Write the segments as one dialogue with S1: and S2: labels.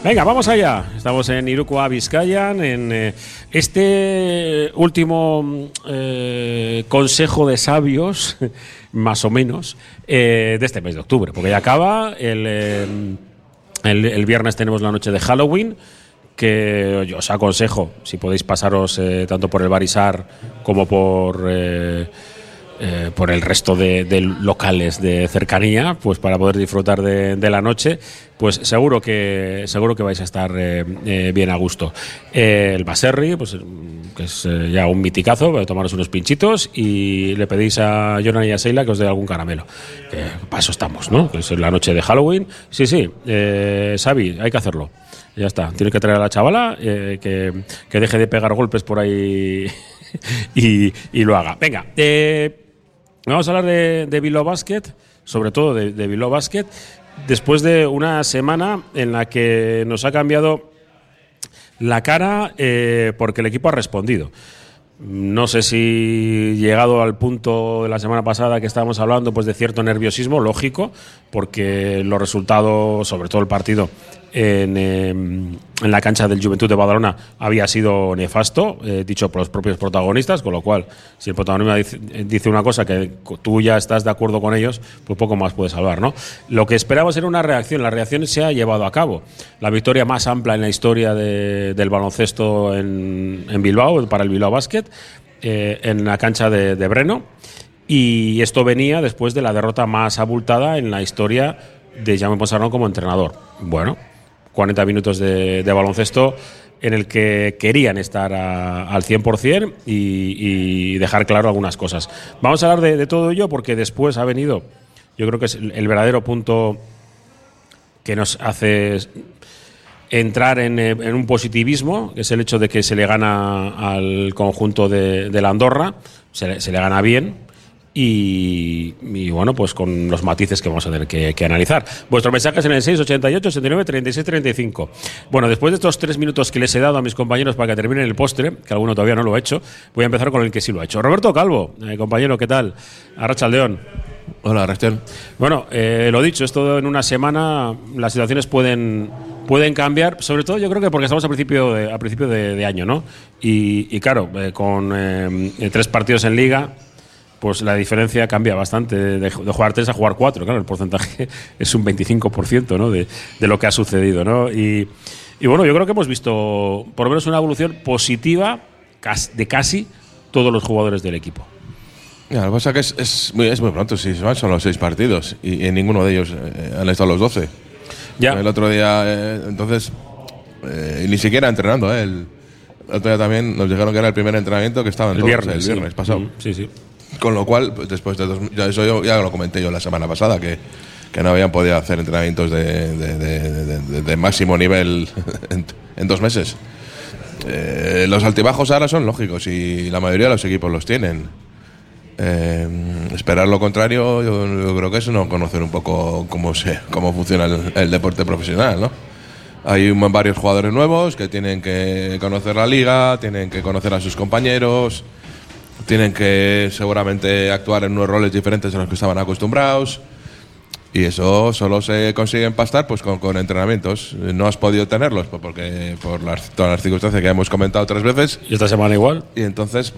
S1: Venga, vamos allá. Estamos en Irukoa, Bizkaian, en este último consejo de sabios, más o menos, de este mes de octubre, porque ya acaba. El viernes tenemos la noche de Halloween, que yo os aconsejo, si podéis pasaros tanto por el Barisar como por el resto de locales de cercanía, pues para poder disfrutar de la noche, pues seguro que vais a estar bien a gusto. El Baserri, pues que es ya un miticazo, para tomaros unos pinchitos y le pedís a Jonan y a Seila que os dé algún caramelo. Para eso estamos, ¿no? Que es la noche de Halloween. Sí, Xavi, hay que hacerlo. Ya está, tienes que traer a la chavala que deje de pegar golpes por ahí y lo haga. Venga, vamos a hablar de Bilbao Basket, sobre todo de Bilbao Basket, después de una semana en la que nos ha cambiado la cara porque el equipo ha respondido. No sé si llegado al punto de la semana pasada que estábamos hablando, pues de cierto nerviosismo, lógico, porque los resultados, sobre todo el partido en la cancha del Juventud de Badalona, había sido nefasto, dicho por los propios protagonistas, con lo cual, si el protagonista dice una cosa que tú ya estás de acuerdo con ellos, pues poco más puedes hablar, ¿no? Lo que esperábamos era una reacción, la reacción se ha llevado a cabo. La victoria más amplia en la historia del baloncesto en Bilbao, para el Bilbao Basket, en la cancha de Breno, y esto venía después de la derrota más abultada en la historia de Jaume Ponsarnau como entrenador. Bueno, 40 minutos de baloncesto en el que querían estar al 100% y dejar claro algunas cosas. Vamos a hablar de todo ello porque después ha venido, yo creo que es el verdadero punto que nos hace entrar en un positivismo, que es el hecho de que se le gana al conjunto de la Andorra, se le gana bien. Y bueno, pues con los matices que vamos a tener que analizar. Vuestros mensajes en el 688 89 36 35. Bueno, después de estos 3 minutos que les he dado a mis compañeros para que terminen el postre, que alguno todavía no lo ha hecho, voy a empezar con el que sí lo ha hecho. Roberto Calvo, compañero, ¿qué tal? Arratsaldeon.
S2: Hola, Arratsaldeon.
S1: Bueno, lo dicho, esto en una semana las situaciones pueden cambiar, sobre todo yo creo que porque estamos a principio de año, ¿no? Y claro, con 3 partidos en Liga, pues la diferencia cambia bastante de jugar 3 a jugar 4. Claro, el porcentaje es un 25%, ¿no? de lo que ha sucedido, ¿no? Y bueno, yo creo que hemos visto por lo menos una evolución positiva de casi todos los jugadores del equipo.
S2: Ya, lo que pasa es que es muy pronto, sí, son los 6 partidos y en ninguno de ellos han estado los 12.
S1: Ya.
S2: El otro día, entonces, ni siquiera entrenando, El otro día también nos dijeron que era el primer entrenamiento que estaban todos, el viernes pasado.
S1: Sí.
S2: Con lo cual, pues después de eso yo ya lo comenté yo la semana pasada, que no habían podido hacer entrenamientos de máximo nivel en 2 meses. Los altibajos ahora son lógicos y la mayoría de los equipos los tienen. Esperar lo contrario, yo creo que es no conocer un poco cómo funciona el deporte profesional, ¿no? Hay varios jugadores nuevos que tienen que conocer la liga, tienen que conocer a sus compañeros, tienen que seguramente actuar en unos roles diferentes a los que estaban acostumbrados, y eso solo se consigue empastar pues con entrenamientos. No has podido tenerlos porque por todas las circunstancias que hemos comentado 3 veces.
S1: ¿Y esta semana igual?
S2: Y entonces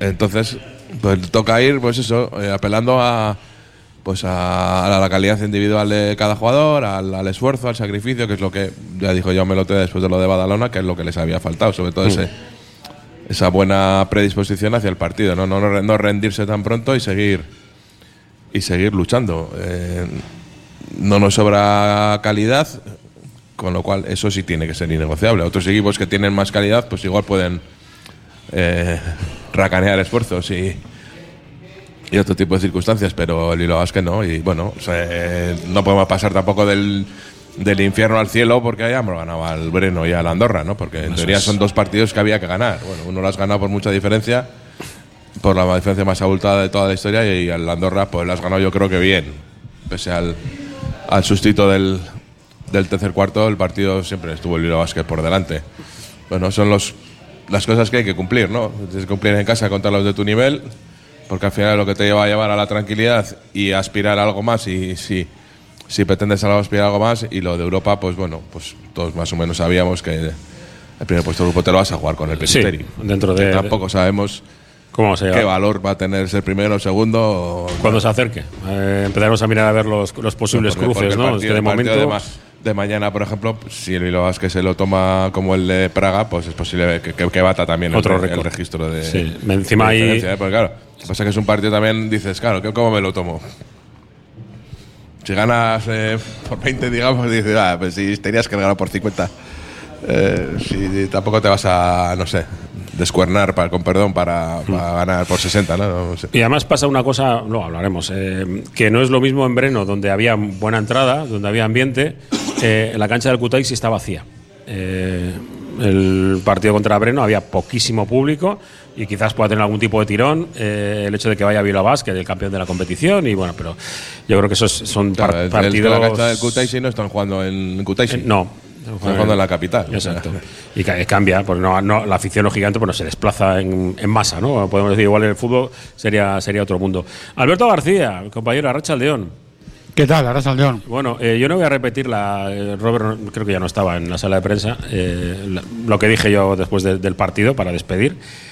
S2: toca ir apelando a la calidad individual de cada jugador, al esfuerzo, al sacrificio, que es lo que ya dijo Jaume Lotea después de lo de Badalona, que es lo que les había faltado, sobre todo esa buena predisposición hacia el partido, no rendirse tan pronto y seguir luchando. No nos sobra calidad, con lo cual eso sí tiene que ser innegociable. Otros equipos que tienen más calidad pues igual pueden racanear esfuerzos y otro tipo de circunstancias, pero el Bilbao Basket no. Y bueno, no podemos pasar tampoco del infierno al cielo porque hayamos ganado al Breno y al Andorra, ¿no? Porque en teoría son 2 partidos que había que ganar. Bueno, uno lo has ganado por mucha diferencia, por la diferencia más abultada de toda la historia, y al Andorra pues lo has ganado yo creo que bien, pese al sustito del tercer cuarto. El partido siempre estuvo el Bilbao Basket por delante. Bueno, son las cosas que hay que cumplir, ¿no? Tienes que cumplir en casa contra los de tu nivel, porque al final es lo que te lleva a llevar a la tranquilidad y a aspirar a algo más. Y si si pretendes aspirar algo más. Y lo de Europa, pues bueno, pues todos más o menos sabíamos que el primer puesto del grupo te lo vas a jugar con el Presbítero.
S1: Sí, dentro de.
S2: Tampoco sabemos
S1: ¿cómo se llama?
S2: ¿Qué valor va a tener ser primero o segundo?
S1: Cuando se acerque. Empezaremos a mirar a ver los posibles cruces, ¿no?
S2: Es que de momento de mañana, por ejemplo, si el Bilbao Basket se lo toma como el de Praga, pues es posible que bata también
S1: otro
S2: el registro de.
S1: Sí, encima ahí.
S2: Porque claro, lo que pasa es que es un partido también, dices, claro, ¿cómo me lo tomo? Si ganas por 20, digamos, dices, pues si tenías que ganar por 50. Si tampoco te vas a, no sé, descuernar, con perdón, para ganar por 60, ¿no? No sé.
S1: Y además pasa una cosa, luego hablaremos, que no es lo mismo en Breno, donde había buena entrada, donde había ambiente, la cancha del Kutaisi está vacía. El partido contra Breno había poquísimo público y quizás pueda tener algún tipo de tirón el hecho de que vaya Bilbao Basket, el campeón de la competición, y bueno, pero yo creo que esos son partidos.
S2: La cancha del Kutaisi no están jugando en Kutaisi.
S1: No.
S2: Están jugando en la capital.
S1: Exacto. Y cambia, porque no, la afición los gigantes pues no se desplaza en masa, ¿no? Podemos decir, igual en el fútbol sería otro mundo. Alberto García, compañero, Arratsaldeon.
S3: ¿Qué tal, Arratsaldeon?
S1: Bueno, yo no voy a repetir Robert creo que ya no estaba en la sala de prensa, lo que dije yo después del partido para despedir.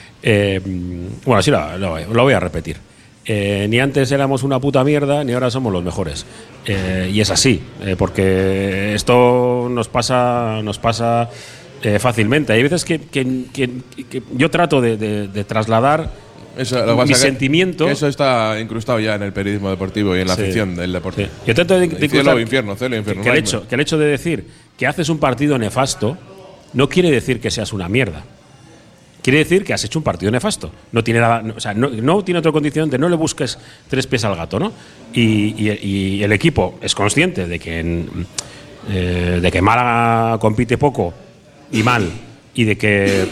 S1: Bueno, sí lo voy a repetir. Ni antes éramos una puta mierda, ni ahora somos los mejores. Y es así, porque esto nos pasa fácilmente. Hay veces que yo trato de trasladar mis sentimientos.
S2: Eso está incrustado ya en el periodismo deportivo y en la afición del deporte.
S1: Sí. Yo trato de
S2: cielo o infierno,
S1: que el hecho de decir que haces un partido nefasto no quiere decir que seas una mierda. Quiere decir que has hecho un partido nefasto. No tiene nada, o sea, no tiene otra condicionante. No le busques tres pies al gato, ¿no? Y el equipo es consciente de que Málaga compite poco y mal, y de que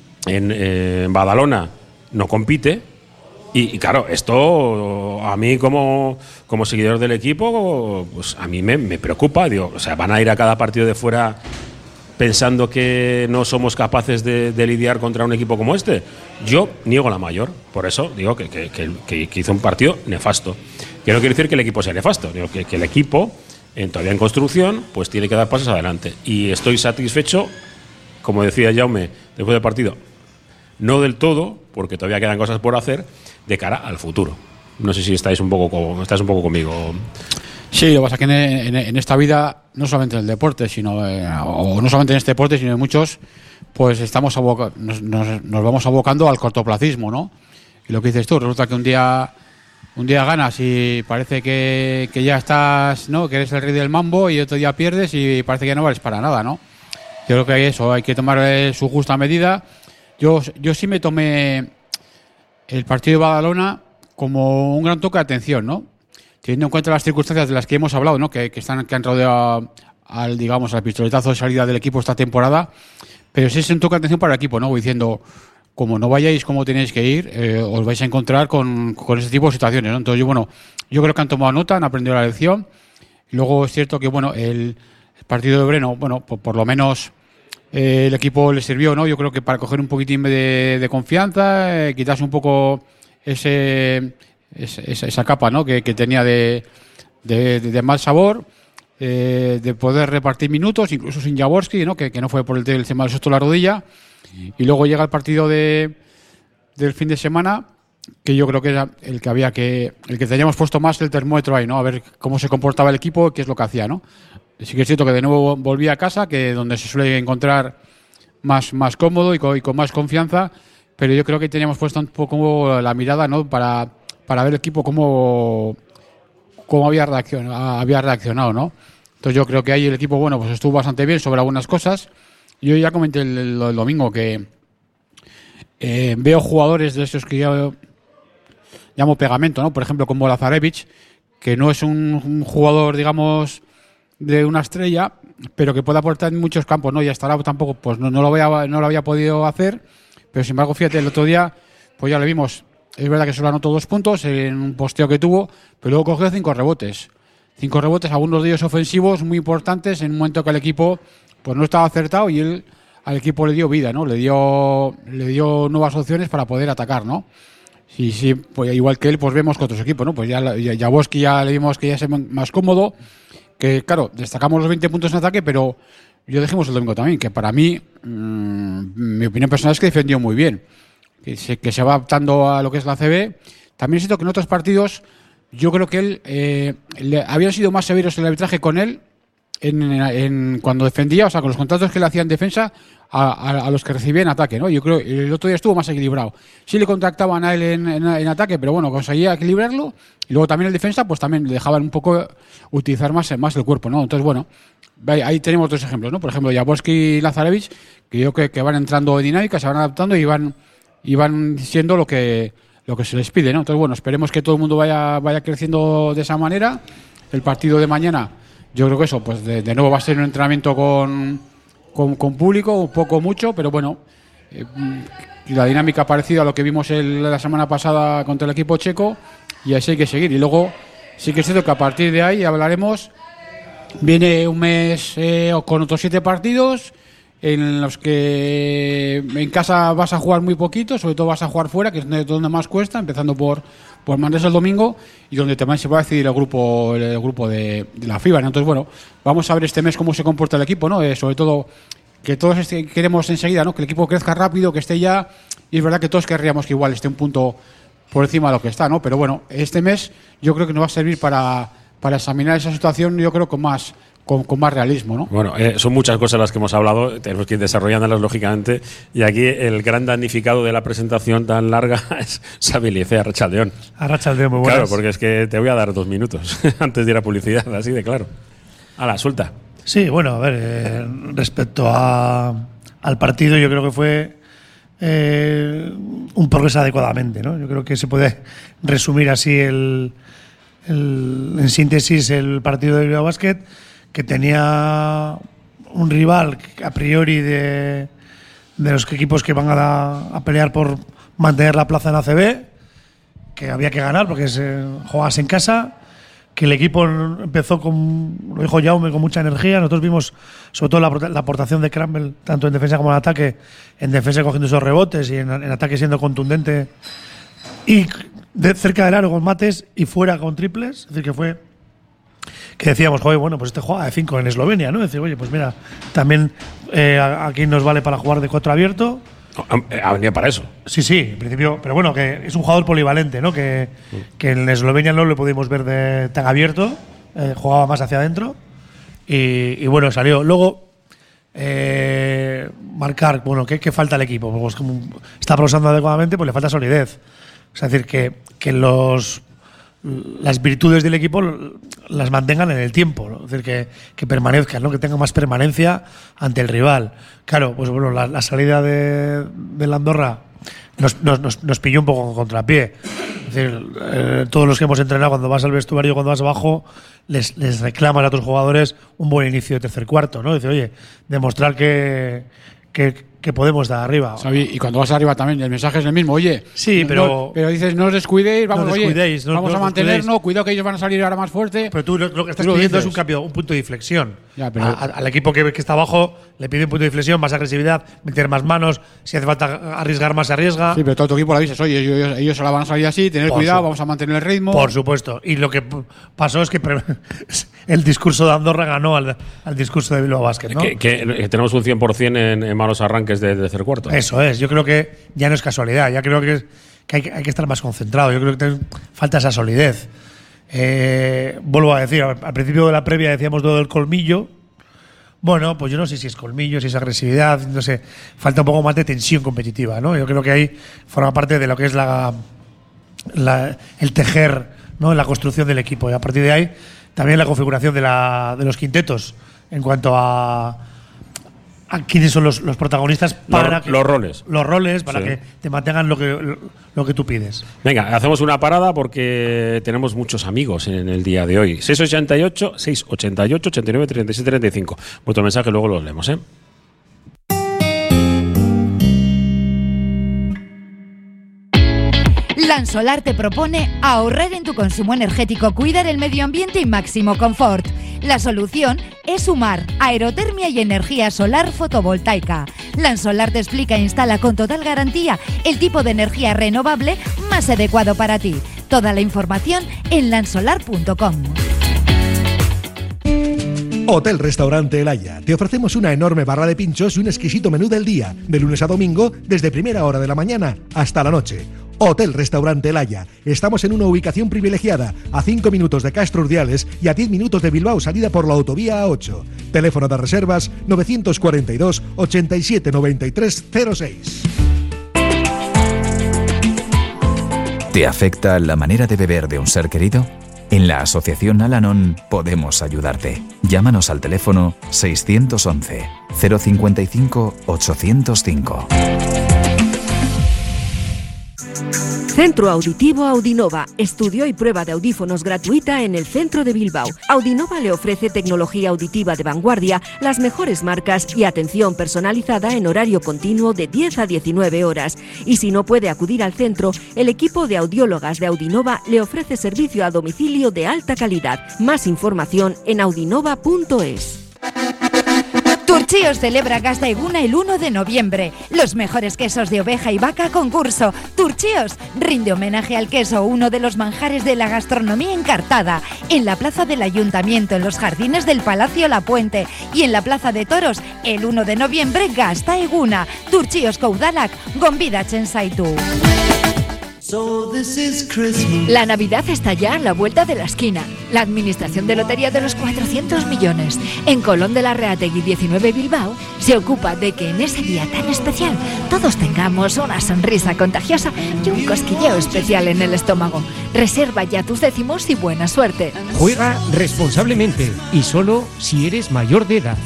S1: en Badalona no compite. Y claro, esto a mí como seguidor del equipo, pues a mí me preocupa. Digo, o sea, van a ir a cada partido de fuera pensando que no somos capaces de lidiar contra un equipo como este. Yo niego la mayor, por eso digo que hizo un partido nefasto. Que no quiere decir que el equipo sea nefasto, digo que el equipo, todavía en construcción, pues tiene que dar pasos adelante. Y estoy satisfecho, como decía Jaume después del partido, no del todo, porque todavía quedan cosas por hacer, de cara al futuro. No sé si estás un poco conmigo.
S3: Sí, lo que pasa es que en esta vida, no solamente en el deporte, sino o no solamente en este deporte, sino en muchos, pues nos vamos abocando al cortoplacismo, ¿no? Y lo que dices tú, resulta que un día ganas y parece que ya estás, ¿no? Que eres el rey del mambo, y otro día pierdes y parece que ya no vales para nada, ¿no? Yo creo que hay que tomar su justa medida. Yo sí me tomé el partido de Badalona como un gran toque de atención, ¿no? Teniendo en cuenta las circunstancias de las que hemos hablado, ¿no? Que han rodeado al pistoletazo de salida del equipo esta temporada, pero sí es un toque de atención para el equipo, ¿no? Diciendo, como no vayáis como tenéis que ir, os vais a encontrar con ese tipo de situaciones, ¿no? Entonces, yo creo que han tomado nota, han aprendido la lección. Y luego es cierto que, el partido de Breno, por lo menos el equipo le sirvió, ¿no? Yo creo que para coger un poquitín de confianza, quitarse un poco esa capa, ¿no? que tenía de mal sabor, de poder repartir minutos, incluso sin Jaworski, ¿no? Que no fue por el tema del susto de la rodilla. Y luego llega el partido del fin de semana, que yo creo que era el que teníamos puesto más el termómetro ahí, ¿no? A ver cómo se comportaba el equipo, qué es lo que hacía, ¿no? Sí que es cierto que de nuevo volví a casa, que donde se suele encontrar más cómodo y con más confianza, pero yo creo que teníamos puesto un poco la mirada, ¿no? Para ver el equipo cómo había reaccionado, ¿no? Entonces yo creo que ahí el equipo, pues estuvo bastante bien sobre algunas cosas. Yo ya comenté el domingo que veo jugadores de esos que yo llamo pegamento, ¿no? Por ejemplo, como Lazarevich, que no es un jugador, digamos, de una estrella, pero que puede aportar en muchos campos, ¿no? Y hasta ahora tampoco, pues no lo había podido hacer, pero sin embargo, fíjate, el otro día, pues ya lo vimos. Es verdad que solo anotó 2 puntos en un posteo que tuvo, pero luego cogió 5 rebotes. 5 rebotes, algunos de ellos ofensivos muy importantes, en un momento que el equipo pues no estaba acertado, y él al equipo le dio vida, ¿no? Le dio nuevas opciones para poder atacar, ¿no? Sí, pues igual que él, pues vemos que otros equipos, ¿no? Pues ya Jaworski ya le vimos que ya es más cómodo, que claro, destacamos los 20 puntos en ataque, pero yo dijimos el domingo también, que para mí, mi opinión personal es que defendió muy bien, que se va adaptando a lo que es la ACB. También siento que en otros partidos, yo creo que él, habían sido más severos el arbitraje con él, cuando defendía, o sea, con los contratos que le hacían en defensa a los que recibía en ataque, ¿no? Yo creo que el otro día estuvo más equilibrado. Sí le contactaban a él en ataque, pero bueno, conseguía equilibrarlo. Y luego también en defensa, pues también le dejaban un poco utilizar más el cuerpo, ¿no? Entonces, bueno, ahí tenemos dos ejemplos, ¿no? Por ejemplo, Jaworski y Lazarevich, que yo creo que van entrando en dinámica, se van adaptando y van siendo lo que se les pide, ¿no? Entonces, bueno, esperemos que todo el mundo vaya creciendo de esa manera. El partido de mañana, yo creo que eso, pues de nuevo va a ser un entrenamiento con público, un poco mucho, pero bueno, la dinámica parecida a lo que vimos la semana pasada contra el equipo checo, y así hay que seguir. Y luego sí que es cierto que a partir de ahí hablaremos, viene un mes con otros 7 partidos, en los que en casa vas a jugar muy poquito, sobre todo vas a jugar fuera, que es donde más cuesta, empezando por Manresa el domingo, y donde también se va a decidir el grupo de la FIBA, ¿no? Entonces, bueno, vamos a ver este mes cómo se comporta el equipo, ¿no? Sobre todo que todos queremos enseguida, ¿no? Que el equipo crezca rápido, que esté ya, y es verdad que todos querríamos que igual esté un punto por encima de lo que está, ¿no? Pero bueno, este mes yo creo que nos va a servir para examinar esa situación, yo creo, con más realismo, ¿no?
S1: Bueno, son muchas cosas las que hemos hablado, tenemos que ir desarrollándolas lógicamente, y aquí el gran damnificado de la presentación tan larga es Xavi Lice, Arratsaldeon.
S4: Arratsaldeon, muy buenas.
S1: Claro, porque es que te voy a dar 2 minutos antes de ir a publicidad, así de claro. Hala, suelta.
S4: Sí, bueno, a ver, respecto al partido, yo creo que fue un progreso adecuadamente, ¿no? Yo creo que se puede resumir así en síntesis el partido de Bilbao Basket, que tenía un rival a priori de los equipos que van a pelear por mantener la plaza en ACB, que había que ganar porque jugabas en casa, que el equipo empezó lo dijo Jaume, con mucha energía. Nosotros vimos sobre todo la aportación de Crumble, tanto en defensa como en ataque, en defensa cogiendo esos rebotes y en ataque siendo contundente, y cerca del aro con mates y fuera con triples. Es decir, que decíamos, joder, bueno, pues juega de 5 en Eslovenia, ¿no? Decir, oye, pues mira, también aquí nos vale para jugar de 4 abierto.
S1: Ha venido para eso.
S4: Sí, en principio, pero bueno, que es un jugador polivalente, ¿no? Que en Eslovenia no lo pudimos ver tan abierto, jugaba más hacia adentro y bueno, salió. Luego, marcar, bueno, ¿qué falta al equipo? Pues como está progresando adecuadamente, pues le falta solidez. Es decir, que las virtudes del equipo las mantengan en el tiempo, ¿no? Es decir, que permanezcan, ¿no? Que tengan más permanencia ante el rival. Claro, pues bueno, la salida de la Andorra nos pilló un poco con contrapié. Es decir, todos los que hemos entrenado, cuando vas al vestuario, cuando vas abajo, les reclaman a otros jugadores un buen inicio de tercer cuarto, ¿no? Dice, oye, demostrar que podemos dar arriba.
S3: Xavi, y cuando vas arriba también el mensaje es el mismo, oye.
S4: Sí, pero
S3: dices, no os descuidéis, vamos a mantenernos, cuidado que ellos van a salir ahora más fuerte.
S4: Pero tú lo que estás pidiendo es un punto de inflexión.
S3: Ya, pero
S4: al equipo que está abajo le pide un punto de inflexión, más agresividad, meter más manos, si hace falta arriesgar más, se arriesga.
S3: Sí, pero todo tu equipo le dices, oye, ellos ahora van a salir así, tener cuidado, vamos a mantener el ritmo.
S4: Por supuesto. Y lo que pasó es que el discurso de Andorra ganó al discurso de Bilbao Basket, ¿no?
S1: Que tenemos un 100% en malos arranques de tercer cuarto.
S4: Eso es, yo creo que ya no es casualidad, ya creo que hay que estar más concentrado, yo creo que falta esa solidez. Vuelvo a decir, al principio de la previa decíamos lo del colmillo. Bueno, pues yo no sé si es colmillo, si es agresividad, no sé, falta un poco más de tensión competitiva, ¿no? Yo creo que ahí forma parte de lo que es el tejer, ¿no? La construcción del equipo, y a partir de ahí también la configuración de los quintetos en cuanto a quiénes son los protagonistas para
S1: los roles.
S4: Los roles para
S1: sí,
S4: que te mantengan lo que tú pides.
S1: Venga, hacemos una parada porque tenemos muchos amigos en el día de hoy. 688 89 37 35. Vuestro mensaje luego lo leemos, ¿eh?
S5: Lansolar te propone ahorrar en tu consumo energético, cuidar el medio ambiente y máximo confort. La solución es sumar aerotermia y energía solar fotovoltaica. Lansolar te explica e instala con total garantía el tipo de energía renovable más adecuado para ti. Toda la información en lansolar.com.
S6: Hotel Restaurante El Haya. Te ofrecemos una enorme barra de pinchos y un exquisito menú del día, de lunes a domingo, desde primera hora de la mañana hasta la noche. Hotel Restaurante El Haya. Estamos en una ubicación privilegiada, a 5 minutos de Castro Urdiales y a 10 minutos de Bilbao, salida por la autovía A8. Teléfono de reservas 942 87 93 06.
S7: ¿Te afecta la manera de beber de un ser querido? En la Asociación Al-Anon podemos ayudarte. Llámanos al teléfono 611 055 805.
S8: Centro Auditivo Audinova. Estudio y prueba de audífonos gratuita en el centro de Bilbao. Audinova le ofrece tecnología auditiva de vanguardia, las mejores marcas y atención personalizada en horario continuo de 10 a 19 horas. Y si no puede acudir al centro, el equipo de audiólogas de Audinova le ofrece servicio a domicilio de alta calidad. Más información en audinova.es.
S5: Turchíos celebra Gasta Eguna el 1 de noviembre. Los mejores quesos de oveja y vaca concurso. Turchíos rinde homenaje al queso, uno de los manjares de la gastronomía encartada. En la plaza del Ayuntamiento, en los jardines del Palacio La Puente y en la plaza de Toros, el 1 de noviembre Gasta Eguna. Turchíos Koudalak, Gombida Chensaitu.
S8: La Navidad está ya a la vuelta de la esquina. La Administración de Lotería de los 400 millones en Colón de la Reategui 19 Bilbao se ocupa de que en ese día tan especial todos tengamos una sonrisa contagiosa y un cosquilleo especial en el estómago. Reserva ya tus décimos y buena suerte.
S9: Juega responsablemente y solo si eres mayor de edad.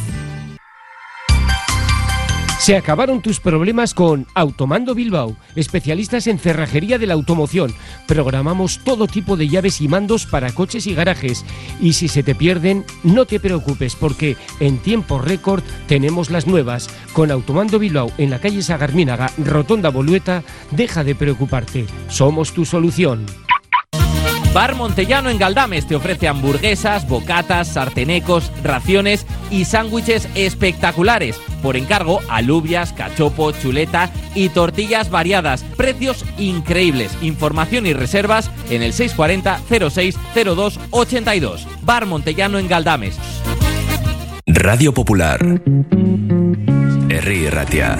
S9: Se acabaron tus problemas con Automando Bilbao, especialistas en cerrajería de la automoción. Programamos todo tipo de llaves y mandos para coches y garajes. Y si se te pierden, no te preocupes porque en tiempo récord tenemos las nuevas. Con Automando Bilbao en la calle Sagarmínaga, Rotonda Bolueta, deja de preocuparte. Somos tu solución.
S10: Bar Montellano en Galdames te ofrece hamburguesas, bocatas, sartenecos, raciones y sándwiches espectaculares. Por encargo, alubias, cachopo, chuleta y tortillas variadas. Precios increíbles. Información y reservas en el 640 06 02 82. Bar Montellano en Galdames.
S7: Radio Popular. Herri Ratia.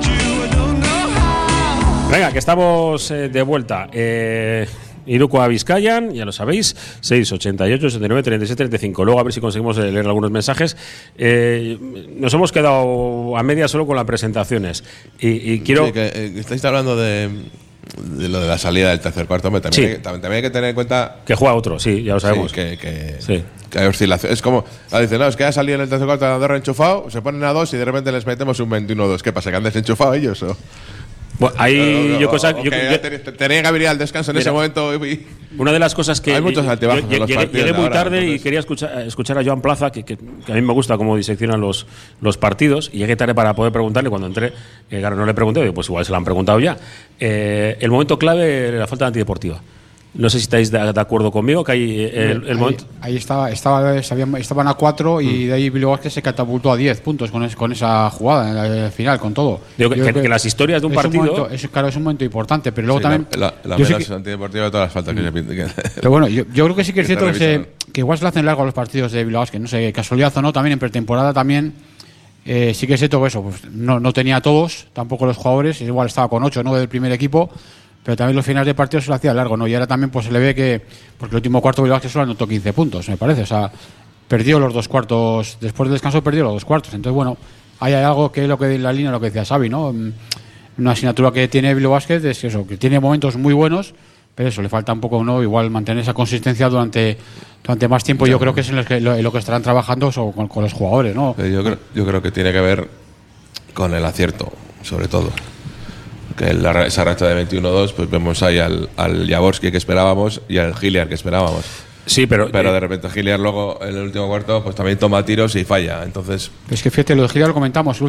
S1: Venga, que estamos de vuelta. Irukoa Bizkaian, ya lo sabéis, 688 89 37 35. Luego a ver si conseguimos leer algunos mensajes. Nos hemos quedado a media solo con las presentaciones. Y quiero.
S2: Sí, estáis hablando de lo de la salida del tercer cuarto. También, sí. También hay que tener en cuenta.
S1: Que juega otro, sí, ya lo sabemos.
S2: Sí, que hay oscilación. Es como. Dicen, no, es que ha salido en el tercer cuarto de Andorra enchufado, se ponen a 2 y de repente les metemos un 21-2. ¿Qué pasa? ¿Que han desenchufado ellos? ¿O?
S1: Bueno, ahí
S2: tenía que haber ido al descanso en ese momento.
S1: Una de las cosas que
S2: hay muchos altibajos en los partidos.
S1: Llegué muy tarde y quería escuchar a Joan Plaza, que a mí me gusta cómo diseccionan los partidos, y llegué tarde para poder preguntarle. Cuando entré, claro, no le pregunté, pues igual se lo han preguntado ya. El momento clave, la falta de antideportiva. No sé si estáis de acuerdo conmigo, que hay el momento.
S3: Ahí estaban a 4 y de ahí Bilbao Basket se catapultó a 10 puntos con esa jugada en el final, con todo.
S1: Digo que las historias de un partido.
S3: Claro, es un momento importante, pero luego también.
S2: La menos antideportiva de todas las faltas que se pinten.
S3: Pero bueno, yo creo que sí que es cierto que igual se le hacen largo a los partidos de Bilbao Basket. No sé, casualidad o no, también en pretemporada también. Sí que es cierto que eso, pues no tenía a todos, tampoco los jugadores, igual estaba con 8 o 9 del primer equipo. Pero también los finales de partido se lo hacía largo, ¿no? Y ahora también pues se le ve que, porque el último cuarto Bilbao Basket solo anotó 15 puntos, me parece. O sea, perdió los 2 cuartos, después del descanso perdió los 2 cuartos. Entonces, bueno, hay algo que es lo que en la línea, lo que decía Xavi, ¿no? Una asignatura que tiene Bilbao Basket es eso, que tiene momentos muy buenos, pero eso, le falta un poco, ¿no? Igual mantener esa consistencia durante más tiempo. Yo creo que es en lo que estarán trabajando con los jugadores, ¿no?
S2: Yo creo que tiene que ver con el acierto, sobre todo. Que esa racha de 21-2, pues vemos ahí al Jaworski que esperábamos y al Hilliard que esperábamos.
S1: Sí, pero
S2: de repente Hilliard luego en el último cuarto pues también toma tiros y falla. Entonces
S3: es que fíjate, lo de Hilliard lo comentamos.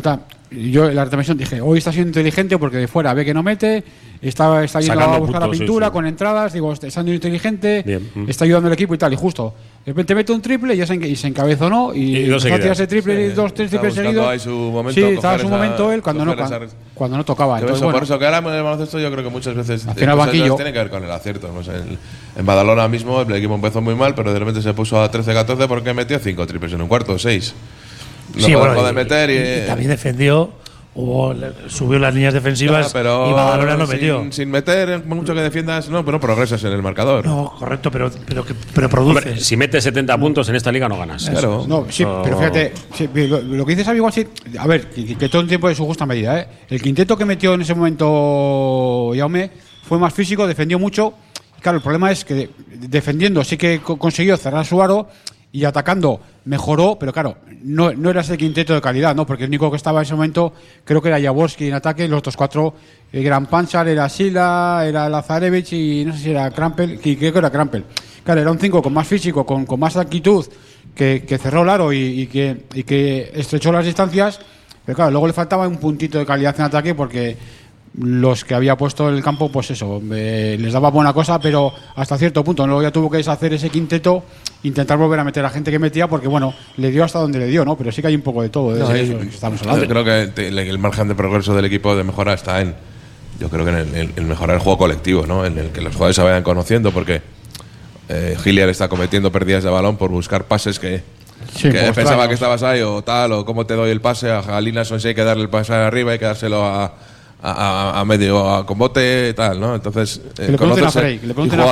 S3: yo en la retransmisión dije, hoy está siendo inteligente porque de fuera ve que no mete, está yendo
S1: Sacando
S3: a buscar
S1: puntos,
S3: la pintura
S1: sí.
S3: con entradas, digo, está siendo inteligente,
S1: Bien.
S3: está ayudando al equipo y tal, y justo de repente mete un triple y se encabezonó y
S1: dos
S3: empezó a
S1: seguidas.
S3: tirarse triple,
S2: Sí,
S3: 2, 3
S2: está
S3: triples
S2: buscando
S3: seguidos.
S2: ahí su momento,
S3: Sí, estaba en
S2: coger
S3: su
S2: esa-
S3: momento él cuando no tocaba.
S2: Que
S3: Entonces,
S2: eso,
S3: bueno,
S2: por eso que ahora en el baloncesto yo creo que muchas veces
S3: Al final
S2: cosas
S3: banquillo.
S2: tiene que ver con el acierto. No sé, en Badalona mismo el equipo empezó muy mal, pero de repente se puso a 13-14 porque metió 5 triples en un cuarto, 6. No
S4: Sí,
S2: puede
S4: bueno,
S2: poder meter
S4: y también defendió, subió las líneas defensivas
S2: pero
S4: y Badalona no metió.
S2: sin meter, mucho que defiendas, no, pero no progresas en el marcador.
S4: No, correcto, pero produces.
S1: Hombre, si metes 70 puntos en esta liga no ganas.
S2: Claro.
S3: no, sí, pero fíjate, sí, lo que dices Xavi igual sí, a ver, que todo el tiempo de su justa medida, ¿eh? El quinteto que metió en ese momento Jaume fue más físico, defendió mucho. Claro, el problema es que defendiendo sí que consiguió cerrar su aro y atacando mejoró, pero claro, no era ese quinteto de calidad, ¿no? Porque el único que estaba en ese momento creo que era Jaworski en ataque, los otros 4 eran Panchar, era Sila, era Lazarevich y no sé si era Krampel, y creo que era Krampel. Claro, era un 5 con más físico, con más actitud, que cerró el aro y que estrechó las distancias, pero claro, luego le faltaba un puntito de calidad en ataque porque los que había puesto en el campo, pues eso, les daba buena cosa, pero hasta cierto punto. Luego ya tuvo que deshacer ese quinteto, intentar volver a meter a gente que metía, porque bueno, le dio hasta donde le dio, ¿no? Pero sí que hay un poco de todo,
S2: No,
S3: de eso que estamos hablando.
S2: Yo creo que el margen de progreso del equipo de mejora está yo creo que en mejorar el juego colectivo, ¿no? En el que los jugadores se vayan conociendo, porque Hilliard está cometiendo pérdidas de balón por buscar pases que pensaba que estabas ahí o tal, o cómo te doy el pase a Linason, si hay que darle el pase arriba, hay que dárselo a medio con bote tal, ¿no? Entonces
S3: le pregunten a Frey,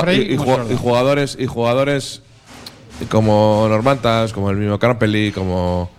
S2: y jugadores como Normantas, como el mismo Krampeli, como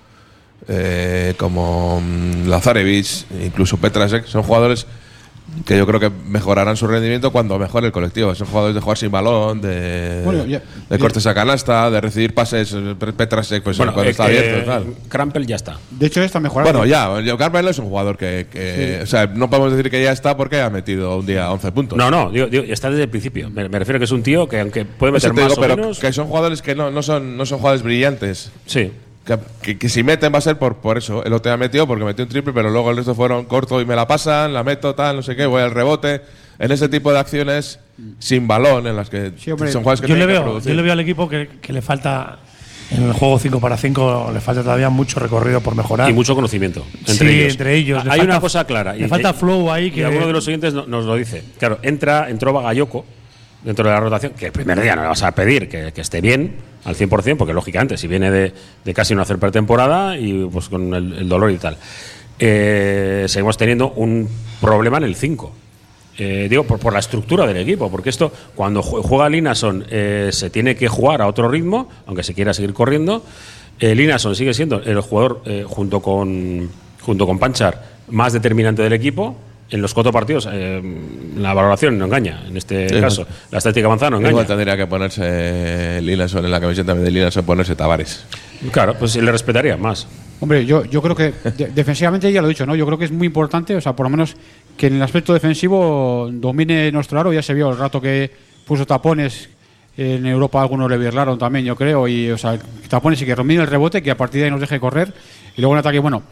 S2: Lazarevich, incluso Petrasek, son jugadores que yo creo que mejorarán su rendimiento cuando mejore el colectivo. Son jugadores de jugar sin balón, de cortes a canasta, de recibir pases. Petrasek, pues cuando está abierto y tal.
S1: Krampel ya está.
S3: De hecho, está mejorando.
S2: Bueno, ya, Krampel es un jugador que sí. O sea, no podemos decir que ya está porque ha metido un día 11 puntos.
S1: No, digo, está desde el principio. Me refiero a que es un tío que aunque puede meter
S2: más
S1: o menos,
S2: que son jugadores que no son jugadores brillantes.
S1: Sí.
S2: Que si meten va a ser por eso. Él lo te ha metido porque metió un triple, pero luego el resto fueron corto y me la pasan, la meto, tal, no sé qué, voy al rebote. En ese tipo de acciones sin balón, en las que
S3: sí, hombre,
S2: son jugadores que
S4: yo
S2: tienen
S4: le
S2: que
S4: veo,
S2: producir.
S4: yo le veo al equipo que le falta en el juego 5 para 5, le falta todavía mucho recorrido por mejorar.
S1: Y mucho conocimiento
S4: entre ellos.
S1: Hay una cosa clara.
S4: Le falta flow ahí.
S1: Y alguno de los oyentes nos lo dice. Claro, entró Bagayoko dentro de la rotación, que el primer día no le vas a pedir que esté bien al 100%, porque lógicamente si viene de casi no hacer pretemporada y pues con el dolor y tal. Seguimos teniendo un problema en el 5. Digo, por la estructura del equipo, porque esto, cuando juega Linason, se tiene que jugar a otro ritmo, aunque se quiera seguir corriendo. Linason sigue siendo el jugador, junto con Panchar, más determinante del equipo. En los 4 partidos, la valoración no engaña, en este caso. La estadística avanzada no engaña.
S2: Igual tendría que ponerse Linason en la camiseta de Linason, ponerse Tavares.
S1: Claro, pues le respetaría más.
S3: Hombre, yo creo que defensivamente ya lo he dicho, ¿no? Yo creo que es muy importante, o sea, por lo menos que en el aspecto defensivo domine nuestro aro. Ya se vio el rato que puso tapones. En Europa algunos le virlaron también, yo creo. Y, o sea, tapones y que domine el rebote, que a partir de ahí nos deje correr. Y luego en ataque, bueno,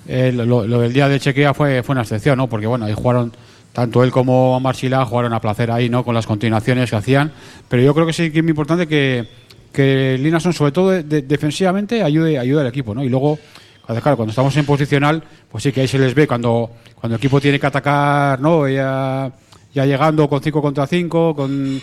S3: lo del día de Chequea fue una excepción, ¿no? Porque, bueno, ahí jugaron, tanto él como Marcila jugaron a placer ahí, ¿no? Con las continuaciones que hacían. Pero yo creo que sí que es muy importante que Linason, sobre todo defensivamente, ayude al equipo, ¿no? Y luego, claro, cuando estamos en posicional, pues sí que ahí se les ve cuando el equipo tiene que atacar, ¿no? Ya llegando con 5 contra 5, con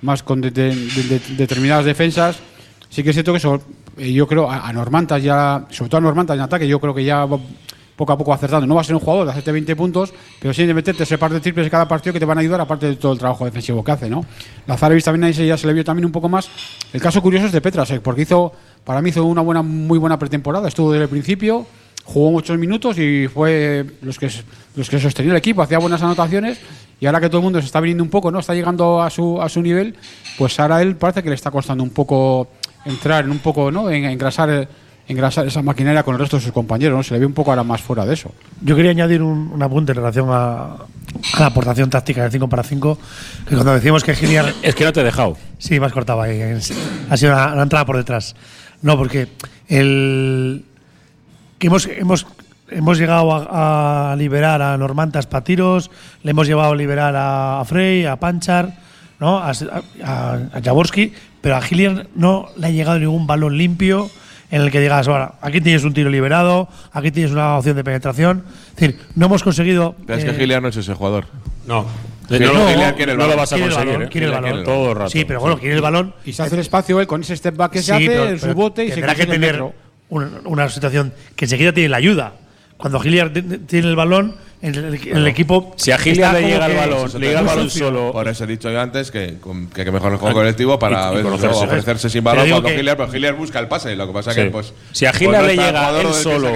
S3: determinadas defensas. Sí que es cierto que eso, yo creo, a Normantas ya, sobre todo a Normantas en ataque, yo creo que ya poco a poco acertando. No va a ser un jugador de hacerte 20 puntos, pero sí de meterte ese par de triples en cada partido que te van a ayudar, aparte de todo el trabajo defensivo que hace, ¿no? Lazarevich también ahí ya se le vio también un poco más. El caso curioso es de Petrasek, porque para mí hizo una muy buena pretemporada, estuvo desde el principio, jugó muchos minutos y fue los que sostenía el equipo, hacía buenas anotaciones, y ahora que todo el mundo se está viniendo un poco, ¿no? Está llegando a su nivel, pues ahora él parece que le está costando un poco entrar en un poco, ¿no? En engrasar esa maquinaria con el resto de sus compañeros, ¿no? Se le ve un poco ahora más fuera de eso.
S4: Yo quería añadir un apunte en relación a la aportación táctica de 5 para 5, que cuando decimos que Hilliard…
S1: Es que no te he dejado.
S4: Sí, me has cortado ahí. Ha sido una entrada por detrás. No, porque que hemos hemos llegado a liberar a Normantas para tiros, le hemos llevado a liberar a Frey, a Panchar, ¿no? a Jaworski, pero a Hillier no le ha llegado ningún balón limpio en el que digas, ahora, aquí tienes un tiro liberado, aquí tienes una opción de penetración. Es decir, no hemos conseguido.
S2: Pero es que Hillier no es ese jugador.
S1: No.
S2: Hillier quiere el balón.
S1: No lo vas a conseguir.
S4: Quiere el balón.
S1: Todo el rato.
S4: Sí, pero bueno, quiere el balón.
S3: Y se hace el espacio él con ese step back que se hace, el subote y se
S4: tendrá que tener una situación que enseguida tiene la ayuda. Cuando Hillier tiene el balón, el equipo.
S1: Si a Hillier le llega el balón solo.
S2: Por eso he dicho yo antes que hay que mejorar el juego colectivo para ofrecerse sin balón cuando Hillier busca el pase. Lo que pasa es que, pues.
S1: Si a Hillier le llega él solo.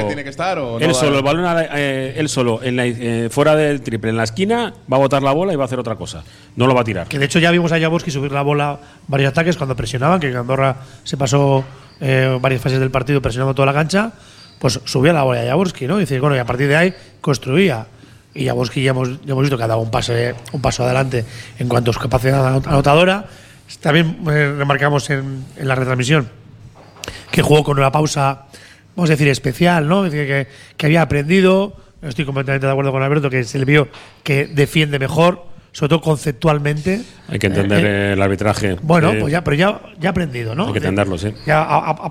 S1: El balón él solo, fuera del triple, en la esquina, va a botar la bola y va a hacer otra cosa. No lo va a tirar.
S4: Que de hecho ya vimos a Jaworski subir la bola varios ataques cuando presionaban, que Andorra se pasó varias fases del partido presionando toda la cancha. Pues subía la bola a Jaworski, ¿no? Y dice, bueno, y a partir de ahí construía. Y Jaworski ya hemos visto que ha dado un paso adelante en cuanto a su capacidad anotadora. También remarcamos en la retransmisión que jugó con una pausa, vamos a decir, especial, ¿no? Que había aprendido. Estoy completamente de acuerdo con Alberto, que se le vio que defiende mejor, sobre todo conceptualmente.
S1: Hay que entender el arbitraje.
S4: Bueno, pues ya ha aprendido, ¿no?
S1: Hay que entenderlo, sí.
S4: Ya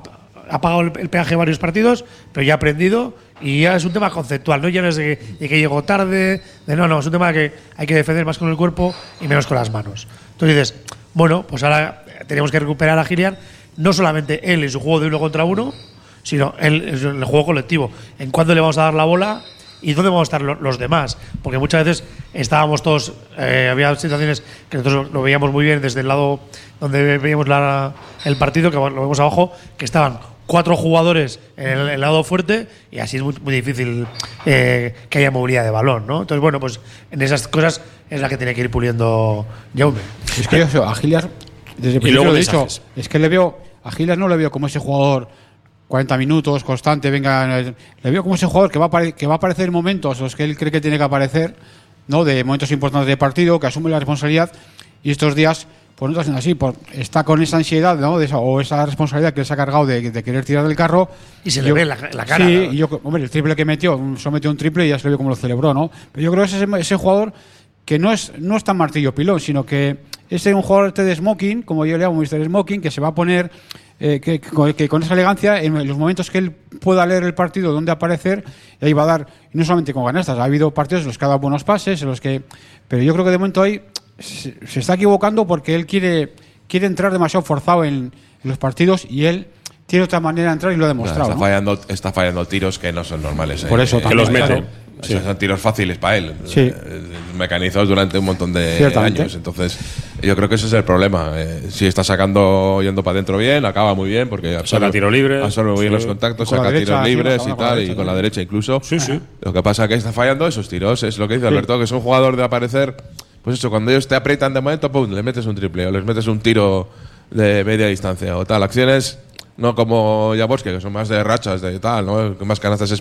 S4: ha pagado el peaje de varios partidos, pero ya ha aprendido y ya es un tema conceptual, no ya no es de que llegó tarde, no, es un tema que hay que defender más con el cuerpo y menos con las manos. Entonces dices, bueno, pues ahora tenemos que recuperar a Hillier, no solamente él en su juego de 1 contra 1, sino él en el juego colectivo. En cuándo le vamos a dar la bola y dónde vamos a estar los demás, porque muchas veces estábamos todos, había situaciones que nosotros lo veíamos muy bien desde el lado donde veíamos el partido, que lo vemos abajo, que estaban 4 jugadores en el lado fuerte y así es muy, muy difícil que haya movilidad de balón, ¿no? Entonces, bueno, pues en esas cosas es la que tiene que ir puliendo Jaume.
S3: Es que yo a Hillier, desde el principio lo he dicho, es que a Hillier no le veo como ese jugador 40 minutos, constante, le veo como ese jugador que va a aparecer en momentos en los que él cree que tiene que aparecer, ¿no? De momentos importantes de partido, que asume la responsabilidad, y estos días pues no está siendo así, está con esa ansiedad, ¿no? O esa responsabilidad que se ha cargado de querer tirar del carro.
S4: Y se le ve en la cara.
S3: Sí, ¿no? Y hombre, el triple que metió, sometió un triple y ya se le vio cómo lo celebró, ¿no? Pero yo creo que es ese jugador que no es tan martillo pilón, sino que es un jugador de smoking, como yo le llamo Mr. Smoking, que se va a poner que con esa elegancia, en los momentos que él pueda leer el partido, donde aparecer, y ahí va a dar, y no solamente con canastas, ha habido partidos en los que ha dado buenos pases, pero yo creo que de momento ahí se está equivocando porque él quiere entrar demasiado forzado en los partidos y él tiene otra manera de entrar y lo ha demostrado.
S2: Está fallando tiros que no son normales.
S3: Por eso
S1: que los mete.
S2: Sí. Son tiros fáciles para él,
S3: sí.
S2: Mecanizados durante un montón de años. Entonces, yo creo que ese es el problema. Si está yendo para adentro bien, acaba muy bien, porque
S1: saca tiro libre,
S2: absorbe muy bien los contactos, saca tiros libres y tal, y con la derecha incluso.
S1: Sí.
S2: Lo que pasa es que está fallando esos tiros, es lo que dice Alberto, que es un jugador de aparecer. Pues eso, cuando ellos te aprietan de momento, pum, le metes un triple o les metes un tiro de media distancia o tal. Acciones no como Jaworski, que son más de rachas, de tal, ¿no? Más canastas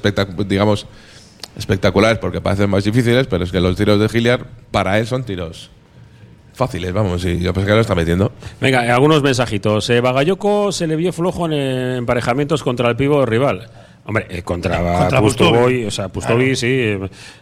S2: espectaculares porque parecen más difíciles, pero es que los tiros de Hillier para él son tiros fáciles, vamos, y yo pensé que lo está metiendo.
S1: Venga, algunos mensajitos. Bagayoko se le vio flojo en emparejamientos contra el pívot rival. Hombre, contra Pustovoy, o sea, Pustovoy, sí,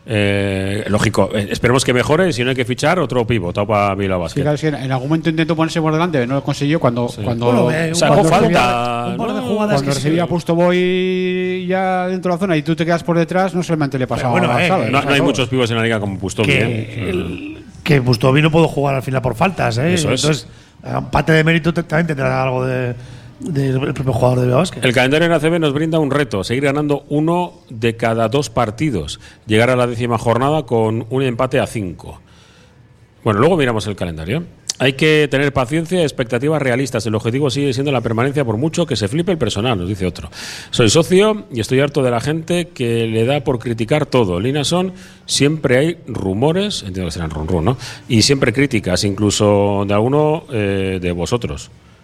S1: lógico. Esperemos que mejore, si no hay que fichar otro pívot para Bilbao Basket.
S3: Sí, claro, sí, en algún momento intentó ponerse por delante, no lo consiguió cuando
S1: sacó falta.
S3: Cuando recibía a Pustovoy ya dentro de la zona y tú te quedas por detrás, no solamente le pasaba nada, ¿sabes?
S1: No hay muchos pívos en la liga como Pustovoy.
S4: Que Pustovoy no pudo jugar al final por faltas, ¿eh?
S1: Eso es.
S4: Entonces, parte de mérito también tendrá algo del propio jugador de Bilbao Basket.
S1: El calendario en ACB nos brinda un reto: seguir ganando 1 de cada 2 partidos, llegar a la 10ª jornada con un empate a 5. Bueno, luego miramos el calendario. Hay que tener paciencia y expectativas realistas. El objetivo sigue siendo la permanencia, por mucho que se flipe el personal, nos dice otro. Soy socio y estoy harto de la gente que le da por criticar todo. Linason, siempre hay rumores, entiendo que serán run, ¿no? Y siempre críticas, incluso de alguno de vosotros.